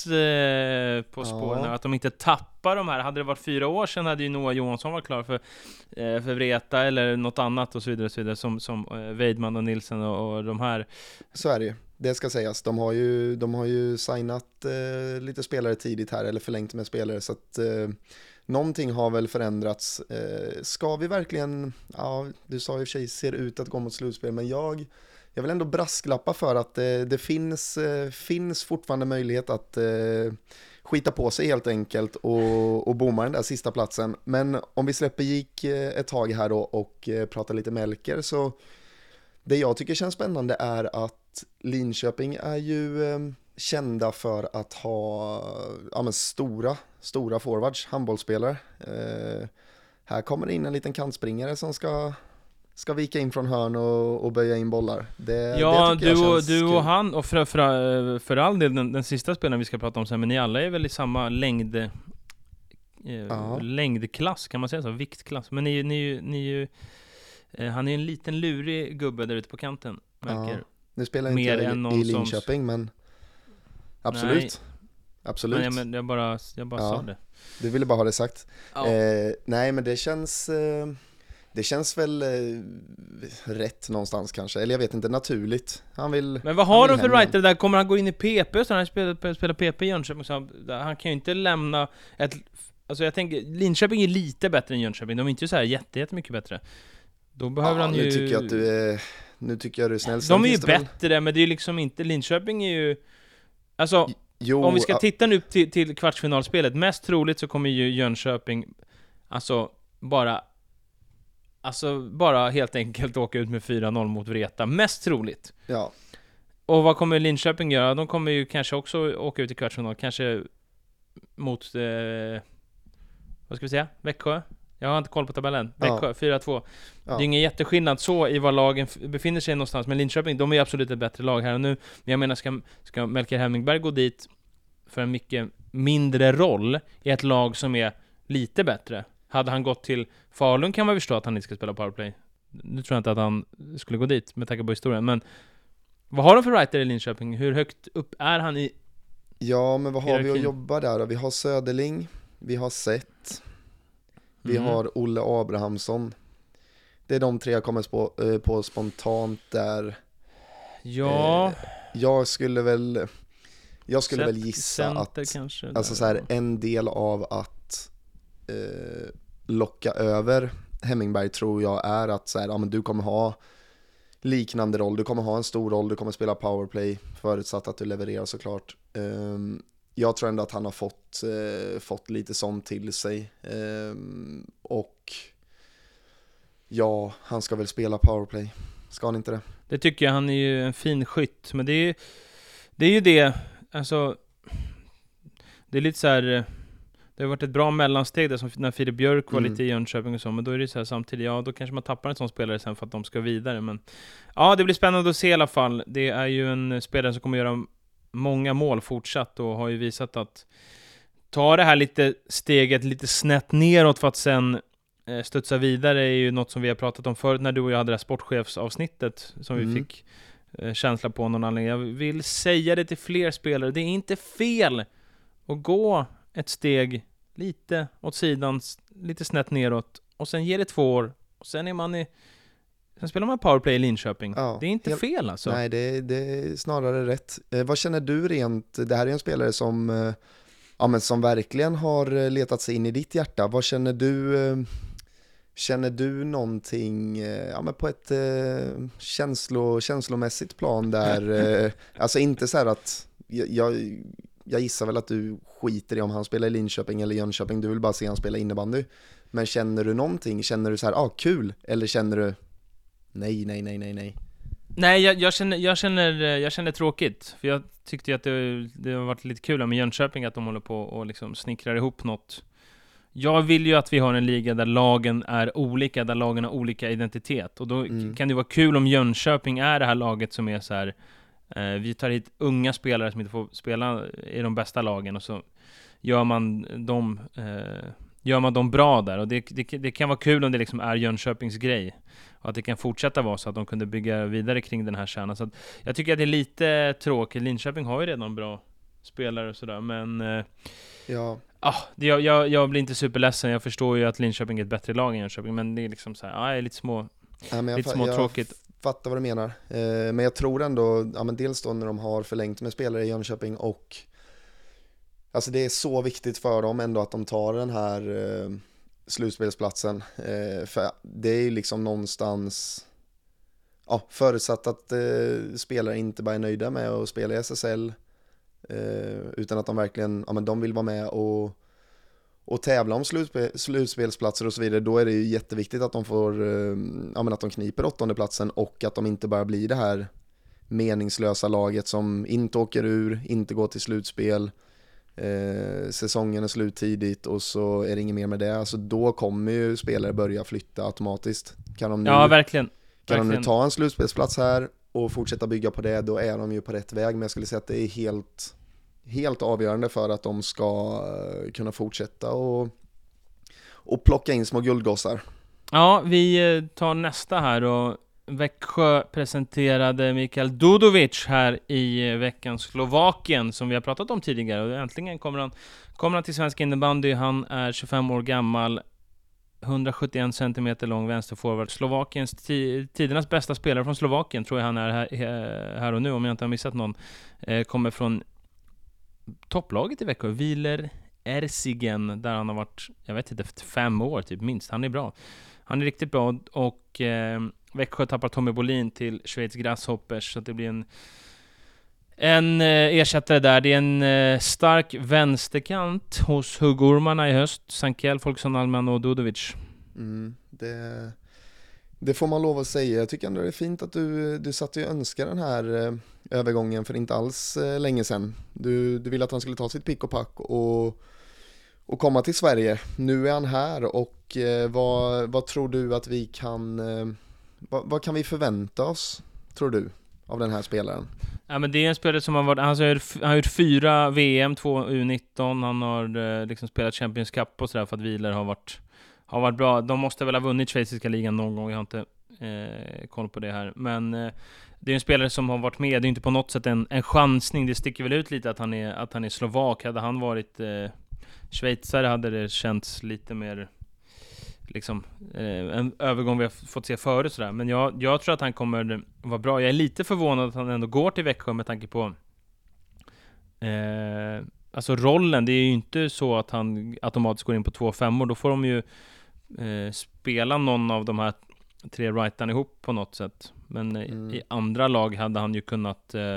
eh, på spåren, ja. Att de inte tappar de här. Hade det varit fyra år sedan hade ju Noah Johansson varit klar för, eh, för Vreta eller något annat och så vidare, och så vidare som, som eh, Weidman och Nilsen och, och de här. Så är det ju, det ska sägas. De har ju, de har ju signat eh, lite spelare tidigt här, eller förlängt med spelare, så att eh, någonting har väl förändrats. Eh, ska vi verkligen, ja, du sa ju för sig ser ut att gå mot slutspel, men jag, jag vill ändå brasklappa för att eh, det finns, eh, finns fortfarande möjlighet att eh, skita på sig helt enkelt och, och bomma den där sista platsen. Men om vi släpper gick eh, ett tag här då och eh, pratar lite Melker, så det jag tycker känns spännande är att Linköping är ju eh, kända för att ha ja, men stora, stora forwards, handbollsspelare. Eh, här kommer det in en liten kantspringare som ska, ska vika in från hörn och, och böja in bollar. Det, ja, det du, och, du och han, och för, för, för all del den, den sista spelaren vi ska prata om sen, men ni alla är väl i samma längd, eh, längdklass, kan man säga så, viktklass. Men ni, ni, ni ju, eh, han är en liten lurig gubbe där ute på kanten, Melker. Ja, nu spelar inte Mer jag än i, i som... Linköping, men absolut. Nej. Absolut. Nej, men jag bara, jag bara ja, sa det. Du ville bara ha det sagt. Ja. Eh, nej, men det känns eh, det känns väl eh, rätt någonstans kanske. Eller jag vet inte, naturligt. Han vill. Men vad har de för writer där? Kommer han gå in i P P? Så han spelar, spelar P P i Jönköping. Så han, han kan ju inte lämna ett... Alltså jag tänker, Linköping är lite bättre än Jönköping. De är inte så här jätte, jättemycket bättre. Då behöver ja, han ju... Nu tycker jag att du är, nu tycker jag du är snäll. De är ju bättre, väl... men det är ju liksom inte... Linköping är ju... Alltså... Jo, om vi ska titta nu till, till kvartsfinalspelet, mest troligt så kommer ju Jönköping alltså bara alltså bara helt enkelt åka ut med fyra noll mot Vreta, mest troligt. Ja. Och vad kommer Linköping göra? De kommer ju kanske också åka ut i kvartsfinal, kanske mot eh, vad ska vi säga? Växjö? Jag har inte koll på tabellen. Växjö, ja. fyra två. Ja. Det är ingen jätteskillnad så i var lagen befinner sig någonstans. Men Linköping, de är absolut ett bättre lag här och nu. Men jag menar, ska, ska Melker Hemmingberg gå dit för en mycket mindre roll i ett lag som är lite bättre? Hade han gått till Falun kan man förstå att han inte ska spela powerplay. Nu tror jag inte att han skulle gå dit med tanke på historien. Men vad har de för writer i Linköping? Hur högt upp är han i? Ja, men vad har hierarkin? Vi att jobba där då? Vi har Söderling, vi har Sett. Vi mm. har Olle Abrahamsson. Det är de tre jag kommer på, eh, på spontant där. Ja. Eh, jag skulle väl jag skulle Set, väl gissa att kanske, alltså så här, en del av att eh, locka över Hemmingberg tror jag är att så här, ja, men du kommer ha liknande roll. Du kommer ha en stor roll, du kommer spela powerplay, förutsatt att du levererar såklart. Um, jag tror ändå att han har fått, uh, fått lite sånt till sig. Um, och ja, han ska väl spela powerplay. Ska han inte det? Det tycker jag, han är ju en fin skytt. Men det är ju det, är ju det alltså, det är lite så här. Det har varit ett bra mellansteg där, som när Filip Björk var mm. lite i Jönköping och så, men då är det så här samtidigt, ja då kanske man tappar en sån spelare sen för att de ska vidare, men ja, det blir spännande att se i alla fall. Det är ju en spelare som kommer göra många mål fortsatt och har ju visat att ta det här lite steget lite snett neråt för att sen eh, studsa vidare är ju något som vi har pratat om förut när du och jag hade det här sportchefsavsnittet som mm. vi fick eh, känsla på någon anledning. Jag vill säga det till fler spelare, det är inte fel att gå ett steg lite åt sidan, lite snett neråt, och sen ger det två år och sen är man i, sen spelar man powerplay i Linköping. Ja, det är inte helt fel alltså. Nej, det, det är snarare rätt. Eh, vad känner du rent, det här är en spelare som eh, ja, men som verkligen har letat sig in i ditt hjärta. Vad känner du eh, känner du någonting eh, ja, men på ett eh, känslo, känslomässigt plan där eh, alltså inte så här att jag, jag Jag gissar väl att du skiter i om han spelar i Linköping eller Jönköping. Du vill bara se han spela innebandy. Men känner du någonting? Känner du så här, ah, kul? Eller känner du, nej, nej, nej, nej, nej? Nej, jag, jag, känner, jag, känner, jag känner det för jag tyckte ju att det, det har varit lite kul med Jönköping, att de håller på och liksom snickrar ihop något. Jag vill ju att vi har en liga där lagen är olika, där lagen har olika identitet. Och då mm. kan det vara kul om Jönköping är det här laget som är så här, eh, vi tar hit unga spelare som inte får spela i de bästa lagen, och så gör man dem, eh, gör man dem bra där. Och det, det, det kan vara kul om det liksom är Jönköpings grej. Och att det kan fortsätta vara så att de kunde bygga vidare kring den här kärnan. Så att jag tycker att det är lite tråkigt. Linköping har ju redan bra spelare och sådär, men eh, ja. ah, det, jag, jag, jag blir inte superledsen. Jag förstår ju att Linköping är ett bättre lag än Jönköping, men det är liksom så här, ah, det är lite små, ja, men jag, lite små jag tråkigt. Fattar vad du menar. Eh, men jag tror ändå, ja, men dels då när de har förlängt med spelare i Jönköping, och alltså det är så viktigt för dem ändå att de tar den här eh, slutspelsplatsen. Eh, för det är ju liksom någonstans, ja, förutsatt att eh, spelare inte bara är nöjda med att spela i S S L, eh, utan att de verkligen, ja, men de vill vara med och, och tävla om slutspel, slutspelsplatser och så vidare. Då är det ju jätteviktigt att de får, eh, ja, men att de kniper åttonde platsen, och att de inte bara blir det här meningslösa laget som inte åker ur, inte går till slutspel. Eh, säsongen är slut tidigt och så är det inget mer med det. Alltså då kommer ju spelare börja flytta automatiskt. Kan de nu, ja, verkligen. Kan verkligen. de nu ta en slutspelsplats här och fortsätta bygga på det, då är de ju på rätt väg. Men jag skulle säga att det är helt, helt avgörande för att de ska kunna fortsätta och, och plocka in små guldgossar. Ja, vi tar nästa här, och Växjö presenterade Mikael Dudovic här i veckans Slovakien, som vi har pratat om tidigare, och äntligen kommer han, kommer han till svensk innebandy. Han är tjugofem år gammal, hundrasjuttioen centimeter lång vänsterforward. Slovakiens t- tidernas bästa spelare från Slovakien, tror jag han är här, här och nu, om jag inte har missat någon. Eh, kommer från topplaget i Växjö, Wieler Erzigen, där han har varit, jag vet inte, efter fem år typ minst. Han är bra. Han är riktigt bra, och eh, Växjö tappar Tommy Bolin till Schweiz Grasshoppers, så det blir en en eh, ersättare där. Det är en eh, stark vänsterkant hos Hugormarna i höst. Sankel, Folksson, Alman och Dudovic. Mm, det, det får man lov att säga. Jag tycker ändå det är fint att du, du satt och önskade den här eh, övergången för inte alls eh, länge sedan. Du, du ville att han skulle ta sitt pick och pack och, och komma till Sverige. Nu är han här, och eh, vad, vad tror du att vi kan... Eh, Vad, vad kan vi förvänta oss, tror du, av den här spelaren? Ja, men det är en spelare som har varit, han har, han har gjort fyra V M, två U nitton, han har eh, liksom spelat Champions Cup och sådär, för att Wieler har varit, har varit bra. De måste väl ha vunnit schweiziska ligan någon gång, jag har inte eh, koll på det här. Men eh, det är en spelare som har varit med, det är inte på något sätt en, en chansning, det sticker väl ut lite att han är, att han är slovak. Hade han varit eh, schweizare hade det känts lite mer... liksom eh, en övergång vi har fått se förut sådär. Men jag, jag tror att han kommer vara bra. Jag är lite förvånad att han ändå går till Växjö med tanke på eh, alltså rollen. Det är ju inte så att han automatiskt går in på två femmor. Då får de ju eh, spela någon av de här tre rightarna ihop på något sätt. Men Mm. i andra lag hade han ju kunnat eh,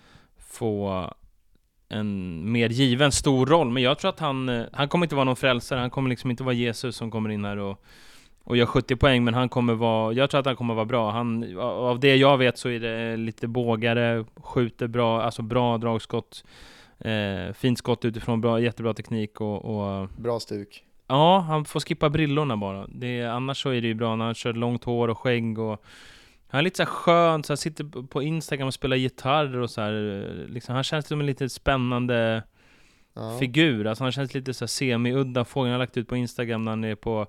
få en mer given stor roll. Men jag tror att han, eh, han kommer inte vara någon frälsare. Han kommer liksom inte vara Jesus som kommer in här och, och gör sjuttio poäng. Men han kommer vara, jag tror att han kommer vara bra. Han, av det jag vet så är det lite bågare, skjuter bra, alltså bra dragskott. Eh, fint skott utifrån, bra, jättebra teknik och, och Bra stuk. ja, han får skippa brillorna bara. Det, annars så är det ju bra när han kör långt hår och skägg och han är lite så här skön, så han sitter på Instagram och spelar gitarr och så här, liksom, han känns som en lite spännande Ja. figur. Alltså han känns lite så här semi-udda fågel. Han har lagt ut på Instagram när han är på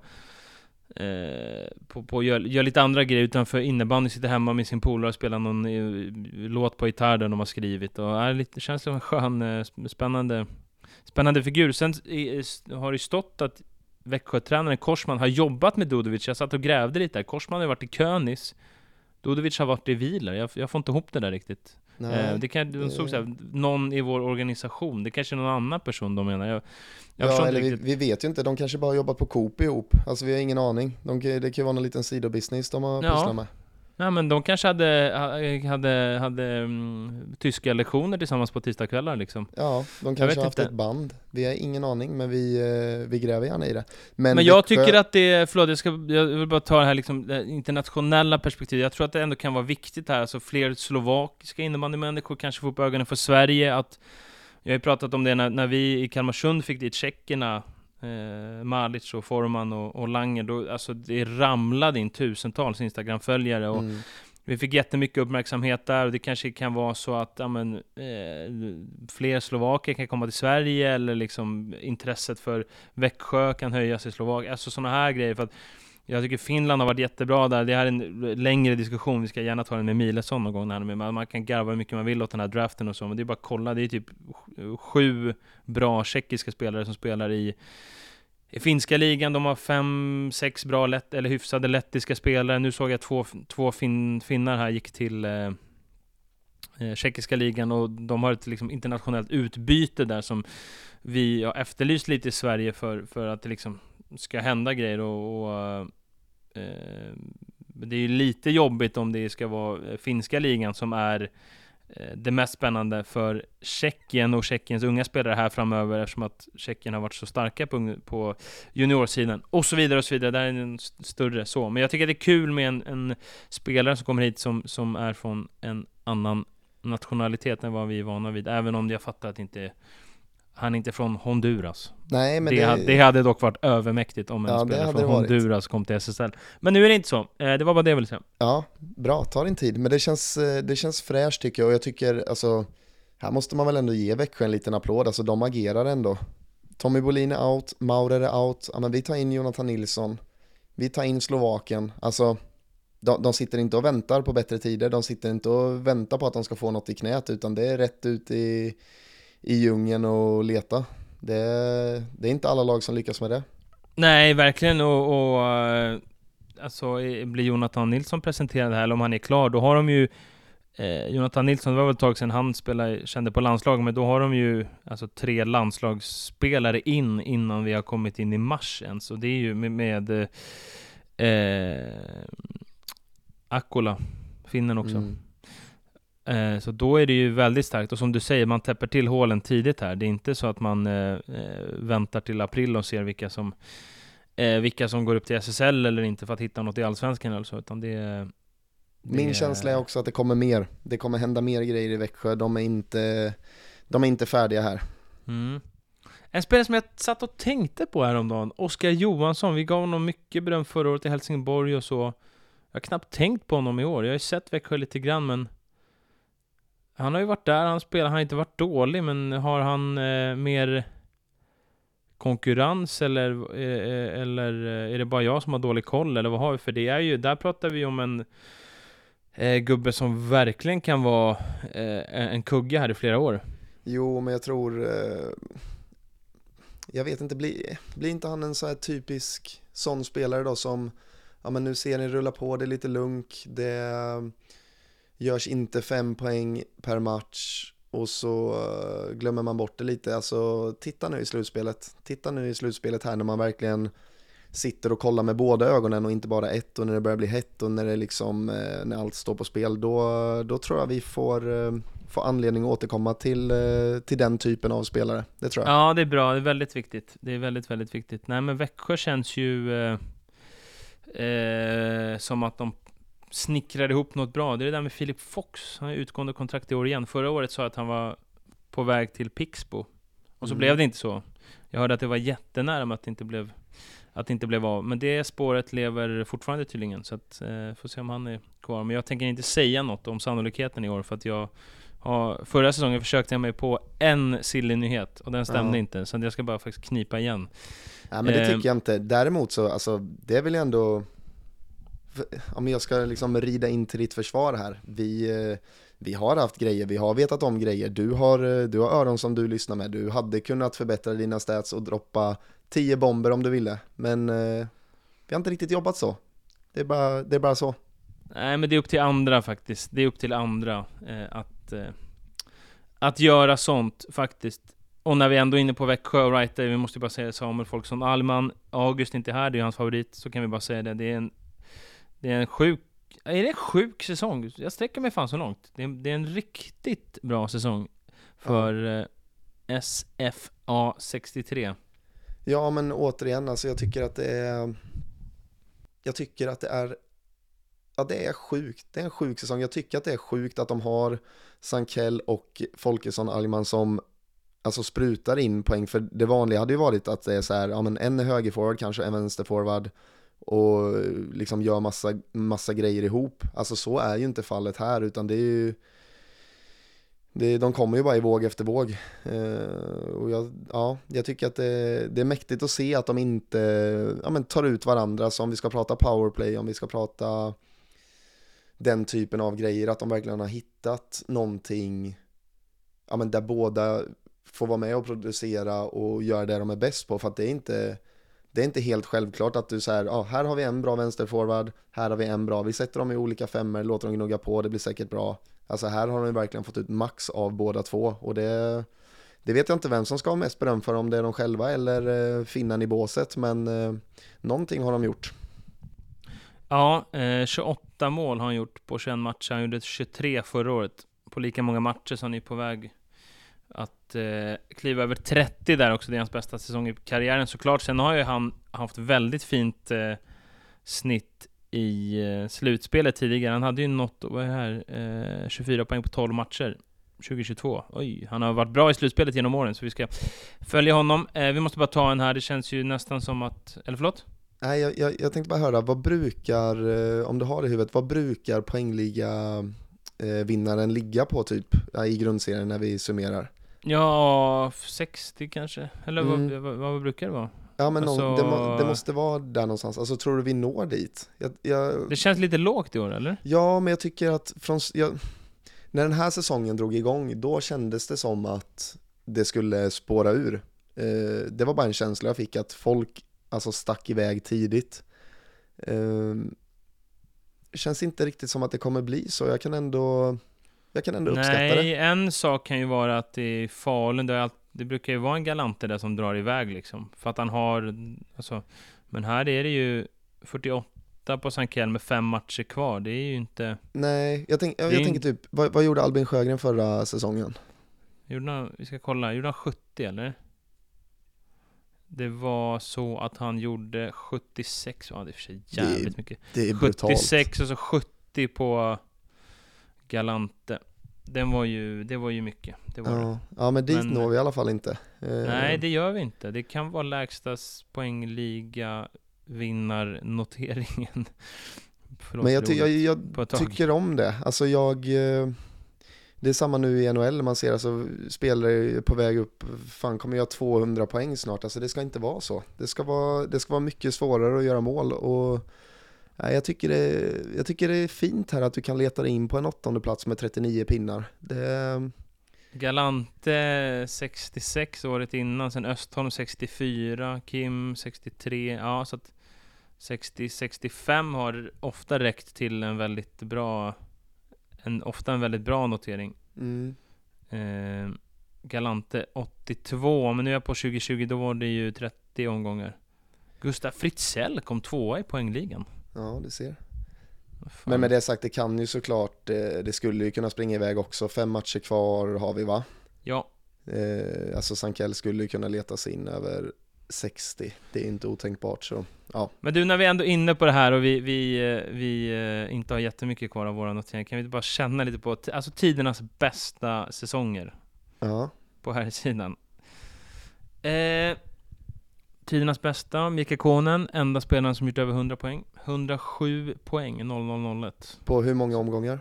eh, på, på gör, gör lite andra grejer utanför innebandy, sitter hemma med sin polare och spelar någon eh, låt på gitarr de har skrivit och är lite, känns som en skön, eh, spännande spännande figur. Sen i, har det stått att Växjö-tränaren Korsman har jobbat med Dudovic. Jag satt och grävde lite där. Korsman har varit i Könis. Dudovic har varit i Wieler. Jag, jag får inte ihop det där riktigt. Eh, det kan, de såg så här, någon i vår organisation. Det kanske är någon annan person de menar. Jag, jag Ja, eller inte vi, riktigt. vi vet ju inte, de kanske bara har jobbat på Coop ihop. Alltså vi har ingen aning. De, det kan ju vara någon liten sidobusiness de har Ja. pysslat med. Nej, men de kanske hade, hade, hade um, tyska lektioner tillsammans på tisdagskvällar liksom. Ja, de vet kanske har haft inte. ett band. Vi har ingen aning, men vi, eh, vi gräver gärna i det. Men, Men jag Växjö- tycker att det, förlåt jag, ska, jag vill bara ta det här liksom, det internationella perspektivet. Jag tror att det ändå kan vara viktigt här, alltså fler slovakiska innebandymänniskor kanske får upp ögonen för Sverige. Att, jag har ju pratat om det när, när vi i Kalmarsund fick dit tjeckerna, eh, Malic och Forman och, och Langer, då, alltså det ramlade in tusentals Instagram-följare och Mm. vi fick jättemycket uppmärksamhet där och det kanske kan vara så att ja, men, eh, fler slovaker kan komma till Sverige eller liksom intresset för Växjö kan höjas i Slovakien, alltså sådana här grejer. För att jag tycker Finland har varit jättebra där. Det här är en längre diskussion, vi ska gärna ta den med Milesson någon gång när man, man kan garva hur mycket man vill åt den här draften och så, men det är bara att kolla, det är typ sju bra tjeckiska spelare som spelar i I finska ligan. De har fem, sex bra lätt, eller hyfsade lettiska spelare. Nu såg jag två, två fin, finnar här gick till eh, eh, tjeckiska ligan och de har ett liksom, internationellt utbyte där som vi har efterlyst lite i Sverige för, för att det liksom ska hända grejer och, och eh, det är ju lite jobbigt om det ska vara finska ligan som är det mest spännande för Tjeckien och Tjeckiens unga spelare här framöver, eftersom att Tjeckien har varit så starka på, på juniorsidan och så vidare och så vidare. Där är en större så. Men jag tycker att det är kul med en, en spelare som kommer hit som, som är från en annan nationalitet än vad vi är vana vid, även om jag fattar att inte han är inte från Honduras. Nej, men det, det... hade, det hade dock varit övermäktigt om en Ja, det spelare hade från det varit. Honduras kom till S S L. Men nu är det inte så. Eh, det var bara det jag ville säga. Ja, bra, ta din tid. Men det känns, eh, det känns fräscht tycker jag. Och jag tycker, alltså, här måste man väl ändå ge Växjö en liten applåd. Alltså de agerar ändå. Tommy Bolin är out, Maurer är out. Ja, men vi tar in Jonathan Nilsson. Vi tar in Slovaken. Alltså, de, de sitter inte och väntar på bättre tider. De sitter inte och väntar på att de ska få något i knät. Utan det är rätt ut i, i djungeln och leta. Det, det är inte alla lag som lyckas med det. Nej, verkligen. Och, och alltså, blir Jonathan Nilsson presenterad här, eller om han är klar, då har de ju eh, Jonathan Nilsson, det var väl ett tag sedan han spelade, kände på landslag, men då har de ju alltså tre landslagsspelare in innan vi har kommit in i mars än. Så det är ju med, med eh, Akkola, finnen också. Mm. Så då är det ju väldigt starkt, och som du säger, man täpper till hålen tidigt här. Det är inte så att man eh, väntar till april och ser vilka som eh, vilka som går upp till S S L eller inte för att hitta något i Allsvenskan eller så, utan det, det Min känsla är också att det kommer mer. Det kommer hända mer grejer i Växjö. De är inte, de är inte färdiga här. Mm. En spelare som jag satt och tänkte på häromdagen, Oskar Johansson. Vi gav honom mycket beröm förra året i Helsingborg och så. Jag har knappt tänkt på honom i år. Jag har ju sett Växjö lite grann, men han har ju varit där, han spelar, han har inte varit dålig, men har han eh, mer konkurrens eller, eh, eller är det bara jag som har dålig koll, eller vad har vi? För det är ju, där pratar vi om en eh, gubbe som verkligen kan vara eh, en kugge här i flera år. Jo, men jag tror eh, jag vet inte, blir, blir inte han en så här typisk sån spelare då som, ja men nu ser ni rulla på, det är lite lunk, det görs inte fem poäng per match och så uh, glömmer man bort det lite. Alltså titta nu i slutspelet. Titta nu i slutspelet här när man verkligen sitter och kollar med båda ögonen och inte bara ett, och när det börjar bli hett och när det liksom, eh, när allt står på spel, då, då tror jag vi får, eh, får anledning att återkomma till, eh, till den typen av spelare. Det tror jag. Ja, det är bra. Det är väldigt viktigt. Det är väldigt, väldigt viktigt. Nej, men Växjö känns ju eh, eh, som att de snickrar ihop något bra. Det är det där med Filip Fox. Han har utgående kontrakt i år igen. Förra året sa att han var på väg till Pixbo. Och så Mm. blev det inte så. Jag hörde att det var jättenära med att det inte blev, att det inte blev av. Men det spåret lever fortfarande tydligen. Så att, eh, får se om han är kvar. Men jag tänker inte säga något om sannolikheten i år. För att jag har, förra säsongen försökte jag mig på en silly nyhet. Och den stämde Ja. inte. Så jag ska bara faktiskt knipa igen. Ja, men det Eh, tycker jag inte. Däremot så, alltså, det vill jag ändå, om jag ska liksom rida in till ditt försvar här. Vi, eh, vi har haft grejer, vi har vetat om grejer. Du har, eh, du har öron som du lyssnar med. Du hade kunnat förbättra dina stats och droppa tio bomber om du ville. Men eh, vi har inte riktigt jobbat så. Det är bara, det är bara så. Nej, men det är upp till andra faktiskt. Det är upp till andra eh, att, eh, att göra sånt faktiskt. Och när vi ändå är inne på Växjö och right, vi måste bara säga Samuel Folksson Alman. August är inte här, det är ju hans favorit. Så kan vi bara säga det. Det är en, det är en sjuk... Är det en sjuk säsong? Jag sträcker mig fan så långt. Det är, det är en riktigt bra säsong för eh, S F A sextiotre. Ja, men återigen, alltså jag tycker att det är, jag tycker att det är, ja, det är sjukt. Det är en sjuk säsong. Jag tycker att det är sjukt att de har Sankell och Folkesson Alman som alltså sprutar in poäng. För det vanliga hade ju varit att det är så här, ja, men en är högerforward, kanske en vänsterforward, och liksom gör massa, massa grejer ihop. Alltså så är ju inte fallet här, utan det är ju det, de kommer ju bara i våg efter våg. Uh, och jag, ja, jag tycker att det, det är mäktigt att se att de inte, ja, men tar ut varandra. Så om vi ska prata powerplay, om vi ska prata den typen av grejer, att de verkligen har hittat någonting, ja, men där båda får vara med och producera och göra det de är bäst på. För att det är inte, det är inte helt självklart att du säger, ja, här har vi en bra vänsterforward, här har vi en bra, vi sätter dem i olika femmer, låter dem gnugga på, det blir säkert bra. Alltså här har de verkligen fått ut max av båda två, och det, det vet jag inte vem som ska ha mest beröm för, om det är de själva eller eh, finnan i båset, men eh, någonting har de gjort. Ja, eh, tjugoåtta mål har han gjort på tjugoett matcher. Han gjorde tjugotre förra året. På lika många matcher så han är på väg att eh, kliva över trettio där också. Det är hans bästa säsong i karriären såklart. Sen har ju han haft väldigt fint eh, snitt i eh, slutspelet tidigare. Han hade ju nått, vad är det här, eh, tjugofyra poäng på tolv matcher tjugohundratjugotvå. Oj, han har varit bra i slutspelet genom åren, så vi ska följa honom. Eh, vi måste bara ta en här. Det känns ju nästan som att, eller förlåt? Nej, jag, jag, jag tänkte bara höra, vad brukar, eh, om du har det i huvudet, vad brukar poängliga eh, vinnaren ligga på typ ja, i grundserien när vi summerar? Ja, sextio kanske. Eller Mm. vad, vad, vad brukar det vara? Ja, men Alltså- någon, det, må, det måste vara där någonstans. Alltså tror du vi når dit? Jag, jag, Det känns lite lågt i år, eller? ja, men jag tycker att från, jag, när den här säsongen drog igång, då kändes det som att det skulle spåra ur. Eh, det var bara en känsla jag fick, att folk alltså stack iväg tidigt. Eh, det känns inte riktigt som att det kommer bli så. Jag kan ändå, jag kan ändå uppskatta Nej, det. en sak kan ju vara att i Falun, det, är allt, det brukar ju vara en Galante där som drar iväg liksom. För att han har, alltså, men här är det ju fyrtioåtta på Sankell med fem matcher kvar. Det är ju inte... Nej, jag, tänk, jag, Det är jag tänker typ, vad, vad gjorde Albin Sjögren förra säsongen? Gjorde han, vi ska kolla, gjorde han sjuttio eller? Det var så att han gjorde sjuttiosex, ja det är för sig jävligt Det är- mycket. Det är brutalt. sjuttiosex och så sjuttio på Galante. Den var ju, det var ju mycket. Det var det. Ja, ja, men dit Men- når vi i alla fall inte. Eh, Nej, det gör vi inte. Det kan vara lägsta poängliga vinnarnoteringen. Förlåt, Men jag, ty- jag, jag på ett tag. tycker om det. Alltså jag, eh, det är samma nu i N H L, man ser alltså spelare på väg upp, fan kommer jag tvåhundra poäng snart, alltså det ska inte vara så. Det ska vara, det ska vara mycket svårare att göra mål, och nej, jag, tycker det, jag tycker det är fint här att du kan leta dig in på en åttonde plats med trettionio pinnar. Det, Galante sextiosex året innan, sen Östholm sextiofyra, Kim sextiotre, ja så att sextio sextiofem har ofta räckt till en väldigt bra, en, ofta en väldigt bra notering. mm, Eh, Galante åttiotvå, men nu är jag på tjugo tjugo, då var det ju trettio omgångar. Gustav Fritzell kom tvåa i poängligan. Ja, du ser. Fan. Men med det sagt, det kan ju såklart, det skulle ju kunna springa iväg också. Fem matcher kvar har vi, va? Ja. Eh, alltså Sankell skulle ju kunna leta sig in över sextio. Det är inte otänkbart, så ja. Men du, när vi är ändå inne på det här och vi, vi, vi eh, inte har jättemycket kvar av våra noteringar, kan vi inte bara känna lite på t- alltså tidernas bästa säsonger Ja. på här sidan. Eh, tidernas bästa, Mika Konen, enda spelaren som gjort över hundra poäng. hundrasju poäng, noll noll noll ett. På hur många omgångar?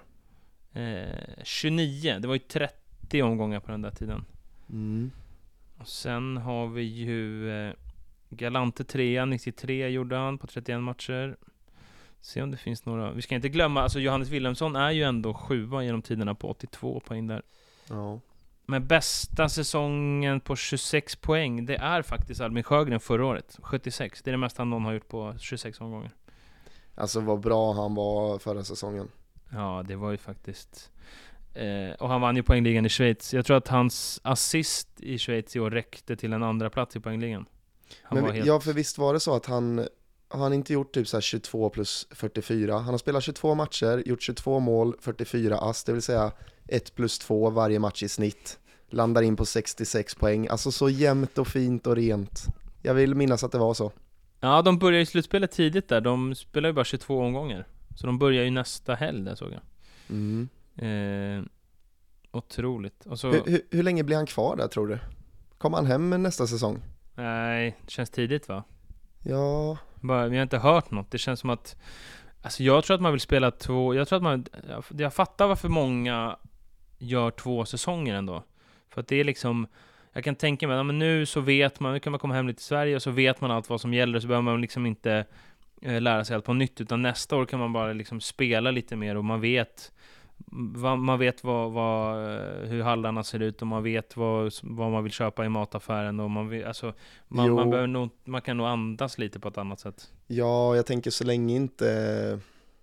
Eh, tjugonio, det var ju trettio omgångar på den där tiden. Mm. Och sen har vi ju eh, Galante trea, nittiotre gjorde han på trettioen matcher. Se om det finns några. Vi ska inte glömma, alltså Johannes Wilhelmsson är ju ändå sjua genom tiderna på åttiotvå poäng där. Ja. Men bästa säsongen på tjugosex poäng, det är faktiskt Albin Sjögren förra året, sjuttiosex. Det är det mesta någon har gjort på tjugosex omgångar. Alltså vad bra han var förra säsongen. Ja, det var ju faktiskt... Eh, och han vann ju poängligan i Schweiz. Jag tror att hans assist i Schweiz i år räckte till en andra plats i poängligan. Han Men var vi, helt... ja, för visst var det så att han har han inte gjort typ så här tjugotvå plus fyrtiofyra. Han har spelat tjugotvå matcher, gjort tjugotvå mål, fyrtiofyra ass, det vill säga ett plus två varje match i snitt. Landar in på sextiosex poäng. Alltså så jämnt och fint och rent. Jag vill minnas att det var så. Ja, de börjar ju slutspelet tidigt där. De spelar ju bara tjugotvå omgångar. Så de börjar ju nästa helg där, såg jag. Mm. Eh, otroligt. Och så... Hur, hur, hur länge blir han kvar där, tror du? Kommer han hem nästa säsong? Nej, det känns tidigt, va? Ja, Bara, vi har inte hört något. Det känns som att... Alltså jag tror att man vill spela två... Jag tror att man... Jag, jag fattar varför många gör två säsonger ändå. För att det är liksom... Jag kan tänka mig, ja, men nu så vet man... Nu kan man komma hem lite till Sverige och så vet man allt vad som gäller. Så behöver man liksom inte eh, lära sig allt på nytt. Utan nästa år kan man bara liksom spela lite mer och man vet... Man vet vad, vad, hur hallarna ser ut och man vet vad, vad man vill köpa i mataffären och man, vill, alltså, man, man, behöver nog, man kan nog andas lite på ett annat sätt. Ja, jag tänker så länge inte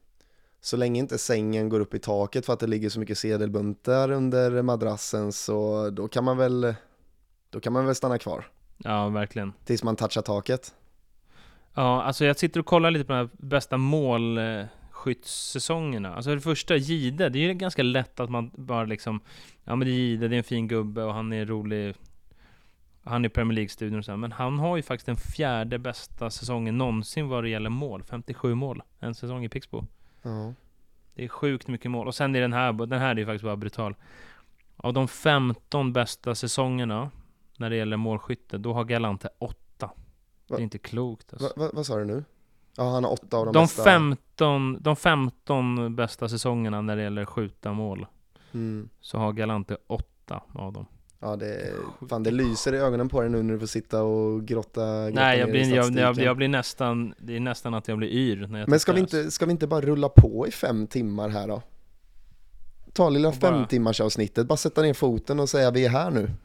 så länge inte sängen går upp i taket för att det ligger så mycket sedelbuntar under madrassen, så då kan man väl då kan man väl stanna kvar. Ja, verkligen. Tills man touchar taket. Ja, alltså jag sitter och kollar lite på de här bästa mål skyttssäsongerna. Alltså det första, Gide, det är ju ganska lätt att man bara liksom, ja men det är Gide, det är en fin gubbe och han är rolig, han är Premier League-studion och så här, men han har ju faktiskt den fjärde bästa säsongen någonsin vad det gäller mål, femtiosju mål, en säsong i Pixbo. Ja. Det är sjukt mycket mål, och sen är den här, den här är ju faktiskt bara brutal. Av de femton bästa säsongerna när det gäller målskytte, då har Galante åtta. Det är inte klokt alltså. Va, va, vad sa du nu? Ja, han har åtta av de, de bästa. femton, de femton bästa säsongerna när det gäller skjuta mål, Mm. så har Galante åtta av dem. Ja, det, fan, det lyser i ögonen på dig nu när du får sitta och grotta, grotta Nej, jag ner i blir, jag, statistiken. jag, jag blir nästan, det är nästan att jag blir yr när jag Men ska vi, tittar. inte, ska vi inte bara rulla på i fem timmar här då? Ta lilla Och bara- fem timmars avsnittet, bara sätta ner foten och säga vi är här nu.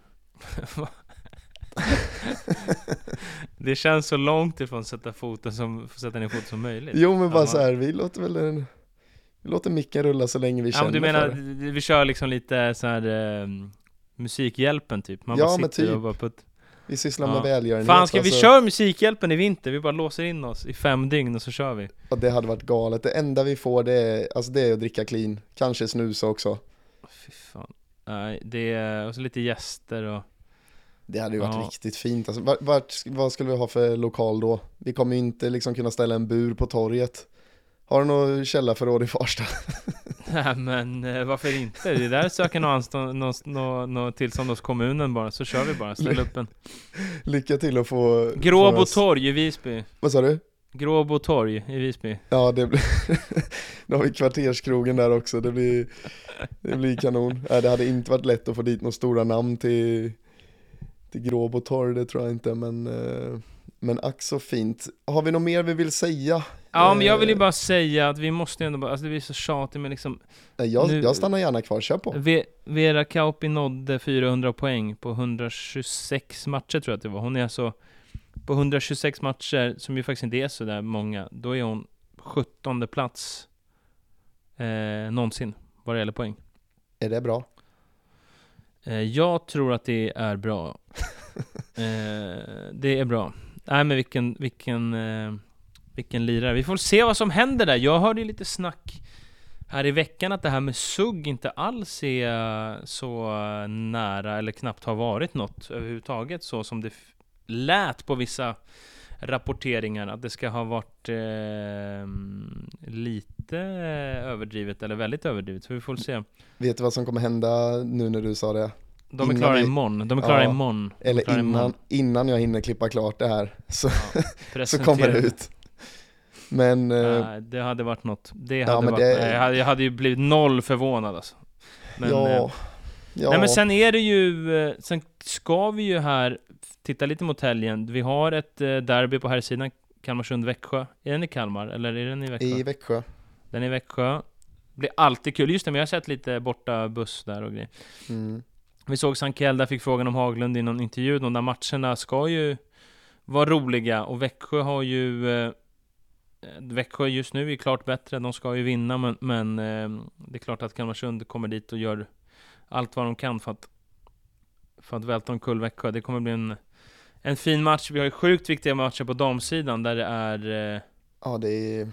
Det känns så långt ifrån sätta foten som, sätta ner foten som möjligt. Jo, men bara Ja, så här, vi låter väl en, vi låter micken rulla så länge vi Ja, känner men du menar, för det. vi kör liksom lite så här eh, Musikhjälpen typ. Man Ja, bara men sitter typ. och bara putt. Vi sysslar Ja. med välgörenhet. Fan, ska vi alltså, köra Musikhjälpen i vinter? Vi bara låser in oss i fem dygn och så kör vi. och det hade varit galet. Det enda vi får det är, alltså det är att dricka clean. Kanske snusa också. Fy fan. Nej, det är, och så lite gäster och... Det hade ju varit Ja. riktigt fint. Alltså, vart, vart, vad skulle vi ha för lokal då? Vi kommer ju inte liksom kunna ställa en bur på torget. Har du någon källarförråd i Farsta? Nej, men eh, varför inte? Det är där söker någon, anstånd, någon, någon, någon tillstånd hos kommunen bara, så kör vi bara, ställ upp en. Lycka till att få... Gråbo få- torg i Visby. Vad sa du? Gråbo torg i Visby. Ja, det blir... Då har vi kvarterskrogen där också. Det blir, det blir kanon. Nej, det hade inte varit lätt att få dit några stora namn till, till Gråbo torg, det tror jag inte. Men, eh, men ack så fint. Har vi något mer vi vill säga? Ja, men jag vill ju Eh, bara säga att vi måste ju ändå bara, alltså det blir så tjatigt, men liksom nej, jag, nu- jag stannar gärna kvar, kör på. Ve- Vera Kauppi nådde fyrahundra poäng på hundratjugosex matcher, tror jag att det var. Hon är alltså på hundratjugosex matcher, som ju faktiskt inte är så där många, då är hon sjuttonde plats eh, någonsin vad det gäller poäng. Är det bra? Eh, jag tror att det är bra. eh, det är bra. Nej, men vilken, vilken, eh, vilken lirare. Vi får se vad som händer där. Jag hörde ju lite snack här i veckan att det här med Sugg inte alls är så nära eller knappt har varit något överhuvudtaget, så som det f- lät på vissa rapporteringar, att det ska ha varit eh, lite överdrivet eller väldigt överdrivet, så vi får se. Vet du vad som kommer hända nu när du sa det? De är Innan klara vi- imorgon. De är klara Ja, imorgon. De är Eller klara innan, imorgon. innan jag hinner klippa klart det här så, Ja, så presentera. kommer det ut. Men eh, Nej, det hade varit något. Det Ja, hade men varit, det- nej, jag, hade, jag hade ju blivit noll förvånad alltså. Men, ja, eh, ja. Nej, men sen är det ju, eh, sen ska vi ju här titta lite mot helgen. Vi har ett eh, derby på här sidan, Kalmarsund-Växjö. Är den i Kalmar eller är den i Växjö? i Växjö. Den är i Växjö. Blir alltid kul. Just det, men jag har sett lite borta buss där och grejer. Mm. Vi såg Sankell där, fick frågan om Haglund i någon intervju. De där matcherna ska ju vara roliga, och Växjö har ju eh, Växjö just nu är klart bättre. De ska ju vinna, men, men eh, det är klart att Kalmarsund kommer dit och gör allt vad de kan för att för att välta omkull Växjö. Det kommer bli en en fin match. Vi har ju sjukt viktiga matcher på damsidan där det är eh, Ja, det är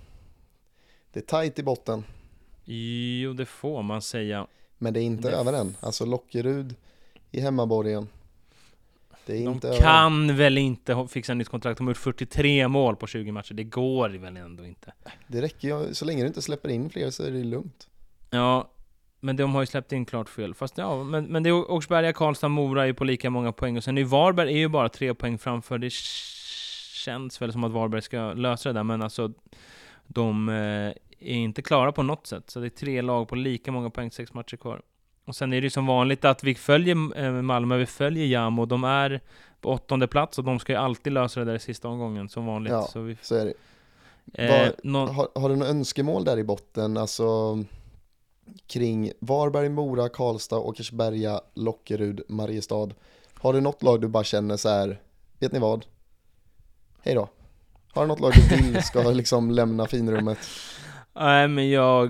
det är tajt i botten. jo, det får man säga. Men det är inte Det- över än. Alltså Lockerud i hemmaborgen. Det är De inte över. kan väl inte ha- fixa nytt kontrakt. De har gjort fyrtiotre mål på tjugo matcher. Det går väl ändå inte. Det räcker ju, så länge du inte släpper in fler så är det lugnt. Ja, men de har ju släppt in klart fel. Fast ja, men, men det är Åkersberga, Karlstad, Mora är ju på lika många poäng. Och sen är Varberg är ju bara tre poäng framför. Det känns väl som att Varberg ska lösa det där. Men alltså, de eh, är inte klara på något sätt. Så det är tre lag på lika många poäng, sex matcher kvar. Och sen är det ju som vanligt att vi följer eh, Malmö, vi följer Jam, och de är på åttonde plats. Och de ska ju alltid lösa det där i sista omgången, som vanligt. Ja, Så vi, så är det. eh, Vad- någon, Har, har du några önskemål där i botten? Alltså kring Varberg, Mora, Karlstad, Åkersberga, Lockerud, Mariestad. Har du något lag du bara känner så här, vet ni vad? Hej då. Har du något lag du vill ska liksom lämna finrummet? Nej, men jag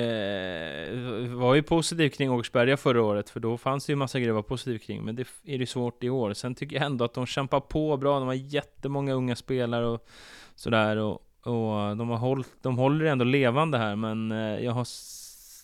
eh, var ju positiv kring Åkersberga förra året, för då fanns det ju massa grejer att vara positiv kring, men det är det svårt i år. Sen tycker jag ändå att de kämpar på bra. De har jättemånga unga spelare och sådär, och, och de har hållit, de håller ändå levande här, men eh, jag har s-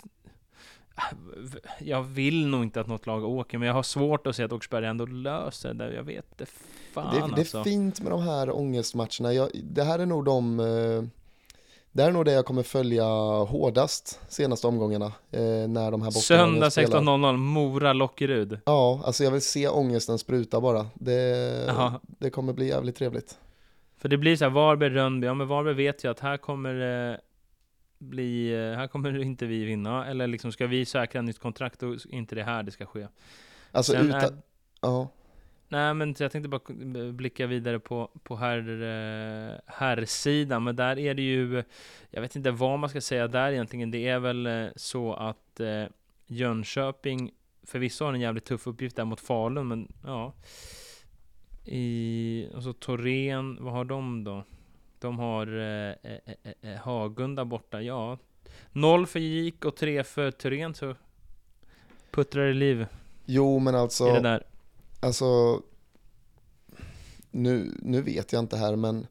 jag vill nog inte att något lag åker, men jag har svårt att se att Åkersberga ändå löser det. Jag vet det fan Det, det alltså. är fint med de här ångestmatcherna. Jag, det här är nog de eh, det här är nog det jag kommer följa hårdast senaste omgångarna eh, när de här borta Söndag spelar. sexton noll noll, Mora Lockerud. Ja, alltså jag vill se ångesten spruta bara. Det, Jaha. det kommer bli jävligt trevligt. För det blir så här, Varberg, Rönnby, ja men Varberg vet ju att här kommer det bli, eh, här kommer inte vi vinna, eller liksom ska vi säkra nytt kontrakt, och inte det här det ska ske. Alltså Sen utan, är, ja. nej men jag tänkte bara blicka vidare på, på här, eh, här sidan, men där är det ju, jag vet inte vad man ska säga där egentligen. Det är väl eh, så att eh, Jönköping förvisso har en jävligt tuff uppgift där mot Falun, men ja. I, och så Torén, vad har de då? De har eh, eh, eh, Hagunda borta, ja. Noll för Gik och tre för Torén, så puttrar i liv Jo, men i det alltså, där. alltså nu, nu vet jag inte här, men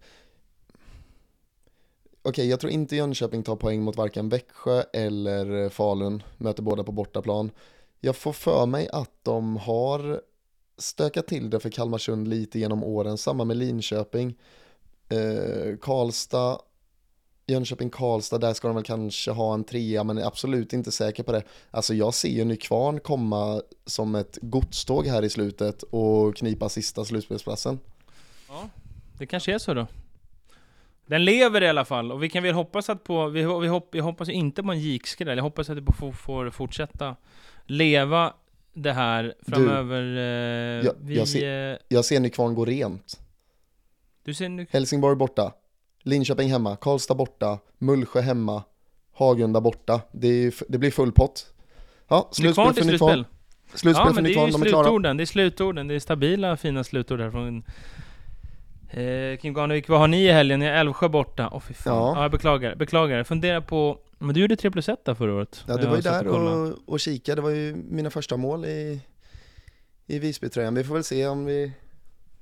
okej, jag tror inte Jönköping tar poäng mot varken Växjö eller Falun, möter båda på bortaplan. Jag får för mig att de har stökat till det för Kalmarsund lite genom åren, samma med Linköping. eh, Karlstad, Jönköping, Karlstad, där ska de väl kanske ha en trea, men är absolut inte säker på det. Alltså jag ser ju Nykvarn komma som ett godståg här i slutet och knipa sista slutspelsplatsen. Ja, det kanske är så då. Den lever i alla fall, och vi kan väl hoppas att på, vi, vi, hopp, vi hoppas ju inte på en Gikskräll. Jag hoppas att det får, får fortsätta leva det här framöver. eh, jag- vi, jag ser- eh, Jag ser Nykvarn gå rent. du ser nu, Helsingborg borta, Linköping hemma, Karlstad borta, Mullsjö hemma, Hagunda borta. Det, är, det blir full pott. Ja, slutspel Nykvarn för till Nykvarn. slutspel. Slutspel Ja, för men det är Nykvarn, ju de är klara. slutorden, det är slutorden, det är stabila, fina slutord här från eh, Kim Garnevik. Vad har ni i helgen? Ni har Älvsjö borta. Åh oh, fy fan. Ja. Ja. Jag beklagar, beklagar. Fundera på, men du gjorde tre plus ett där förra året. Ja, det Jag var ju satt där och kollade. och, och kika. Det var ju mina första mål i, i Visby-tröjan. Vi får väl se om vi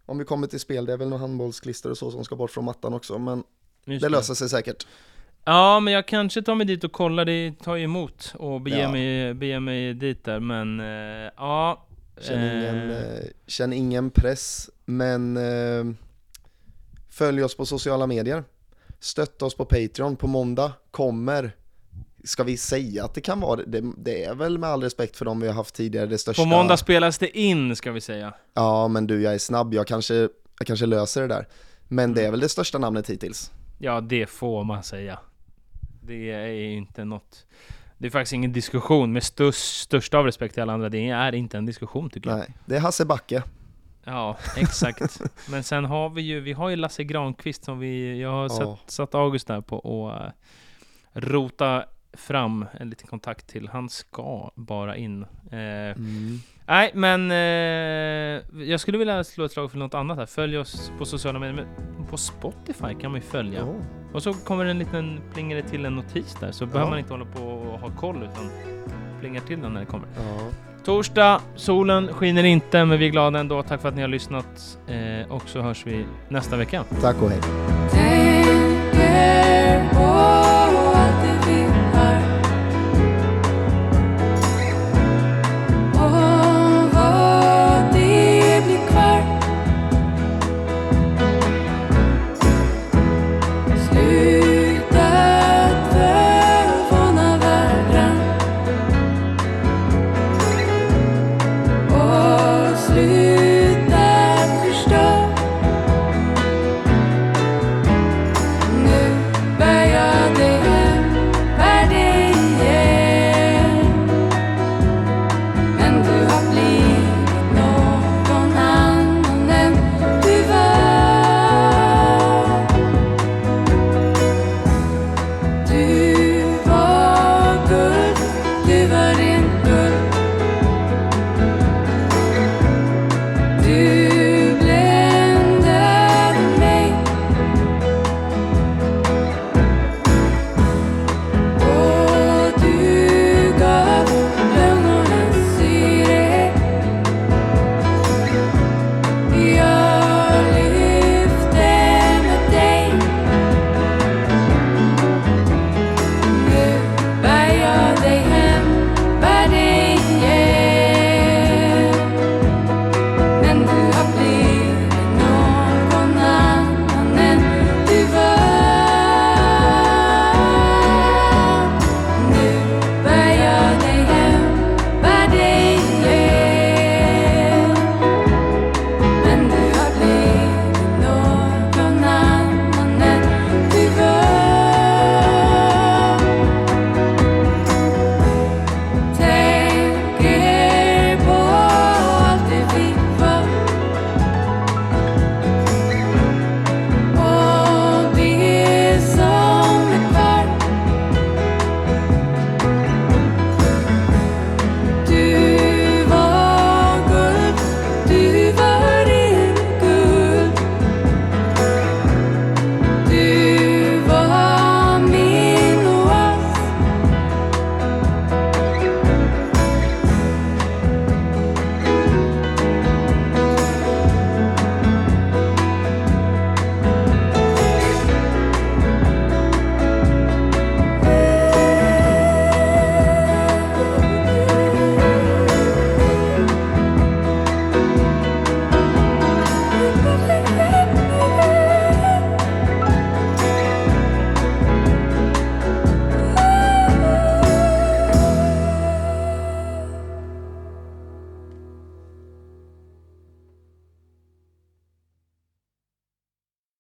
om vi kommer till spel, det är väl några handbollsklister och så som ska bort från mattan också, men Just det löser sig säkert. Ja, men jag kanske tar mig dit och kollar, det tar ju emot och beger, Ja. mig, beger mig dit där, men eh, ja. Känn ingen, eh, eh, känn ingen press, men eh, följ oss på sociala medier. Stötta oss på Patreon. På måndag kommer, ska vi säga att det kan vara, det, det är väl med all respekt för dem vi har haft tidigare, det största. På måndag spelas det in, ska vi säga. Ja, men du, jag är snabb, jag kanske, jag kanske löser det där. Men det är väl det största namnet hittills. Ja, det får man säga. Det är inte något. Det är faktiskt ingen diskussion. Med störst, största av respekt till alla andra, det är inte en diskussion, tycker jag. Nej, det är Hasse Backe. Ja, exakt. Men sen har vi ju, vi har ju Lasse Granqvist som vi, jag har Ja. satt, satt August där på och uh, rota fram en liten kontakt till. Han ska bara in. Eh, Mm. Nej, men eh, jag skulle vilja slå ett slag för något annat här. Följ oss på sociala medier. Men på Spotify kan man ju följa. Ja. Och så kommer en liten, plingar det till en notis där. Så Ja. behöver man inte hålla på och ha koll, utan plingar till den när det kommer. Ja. Torsdag, solen skiner inte, men vi är glada ändå. Tack för att ni har lyssnat. Eh, och så hörs vi nästa vecka. Tack och hej. Take care.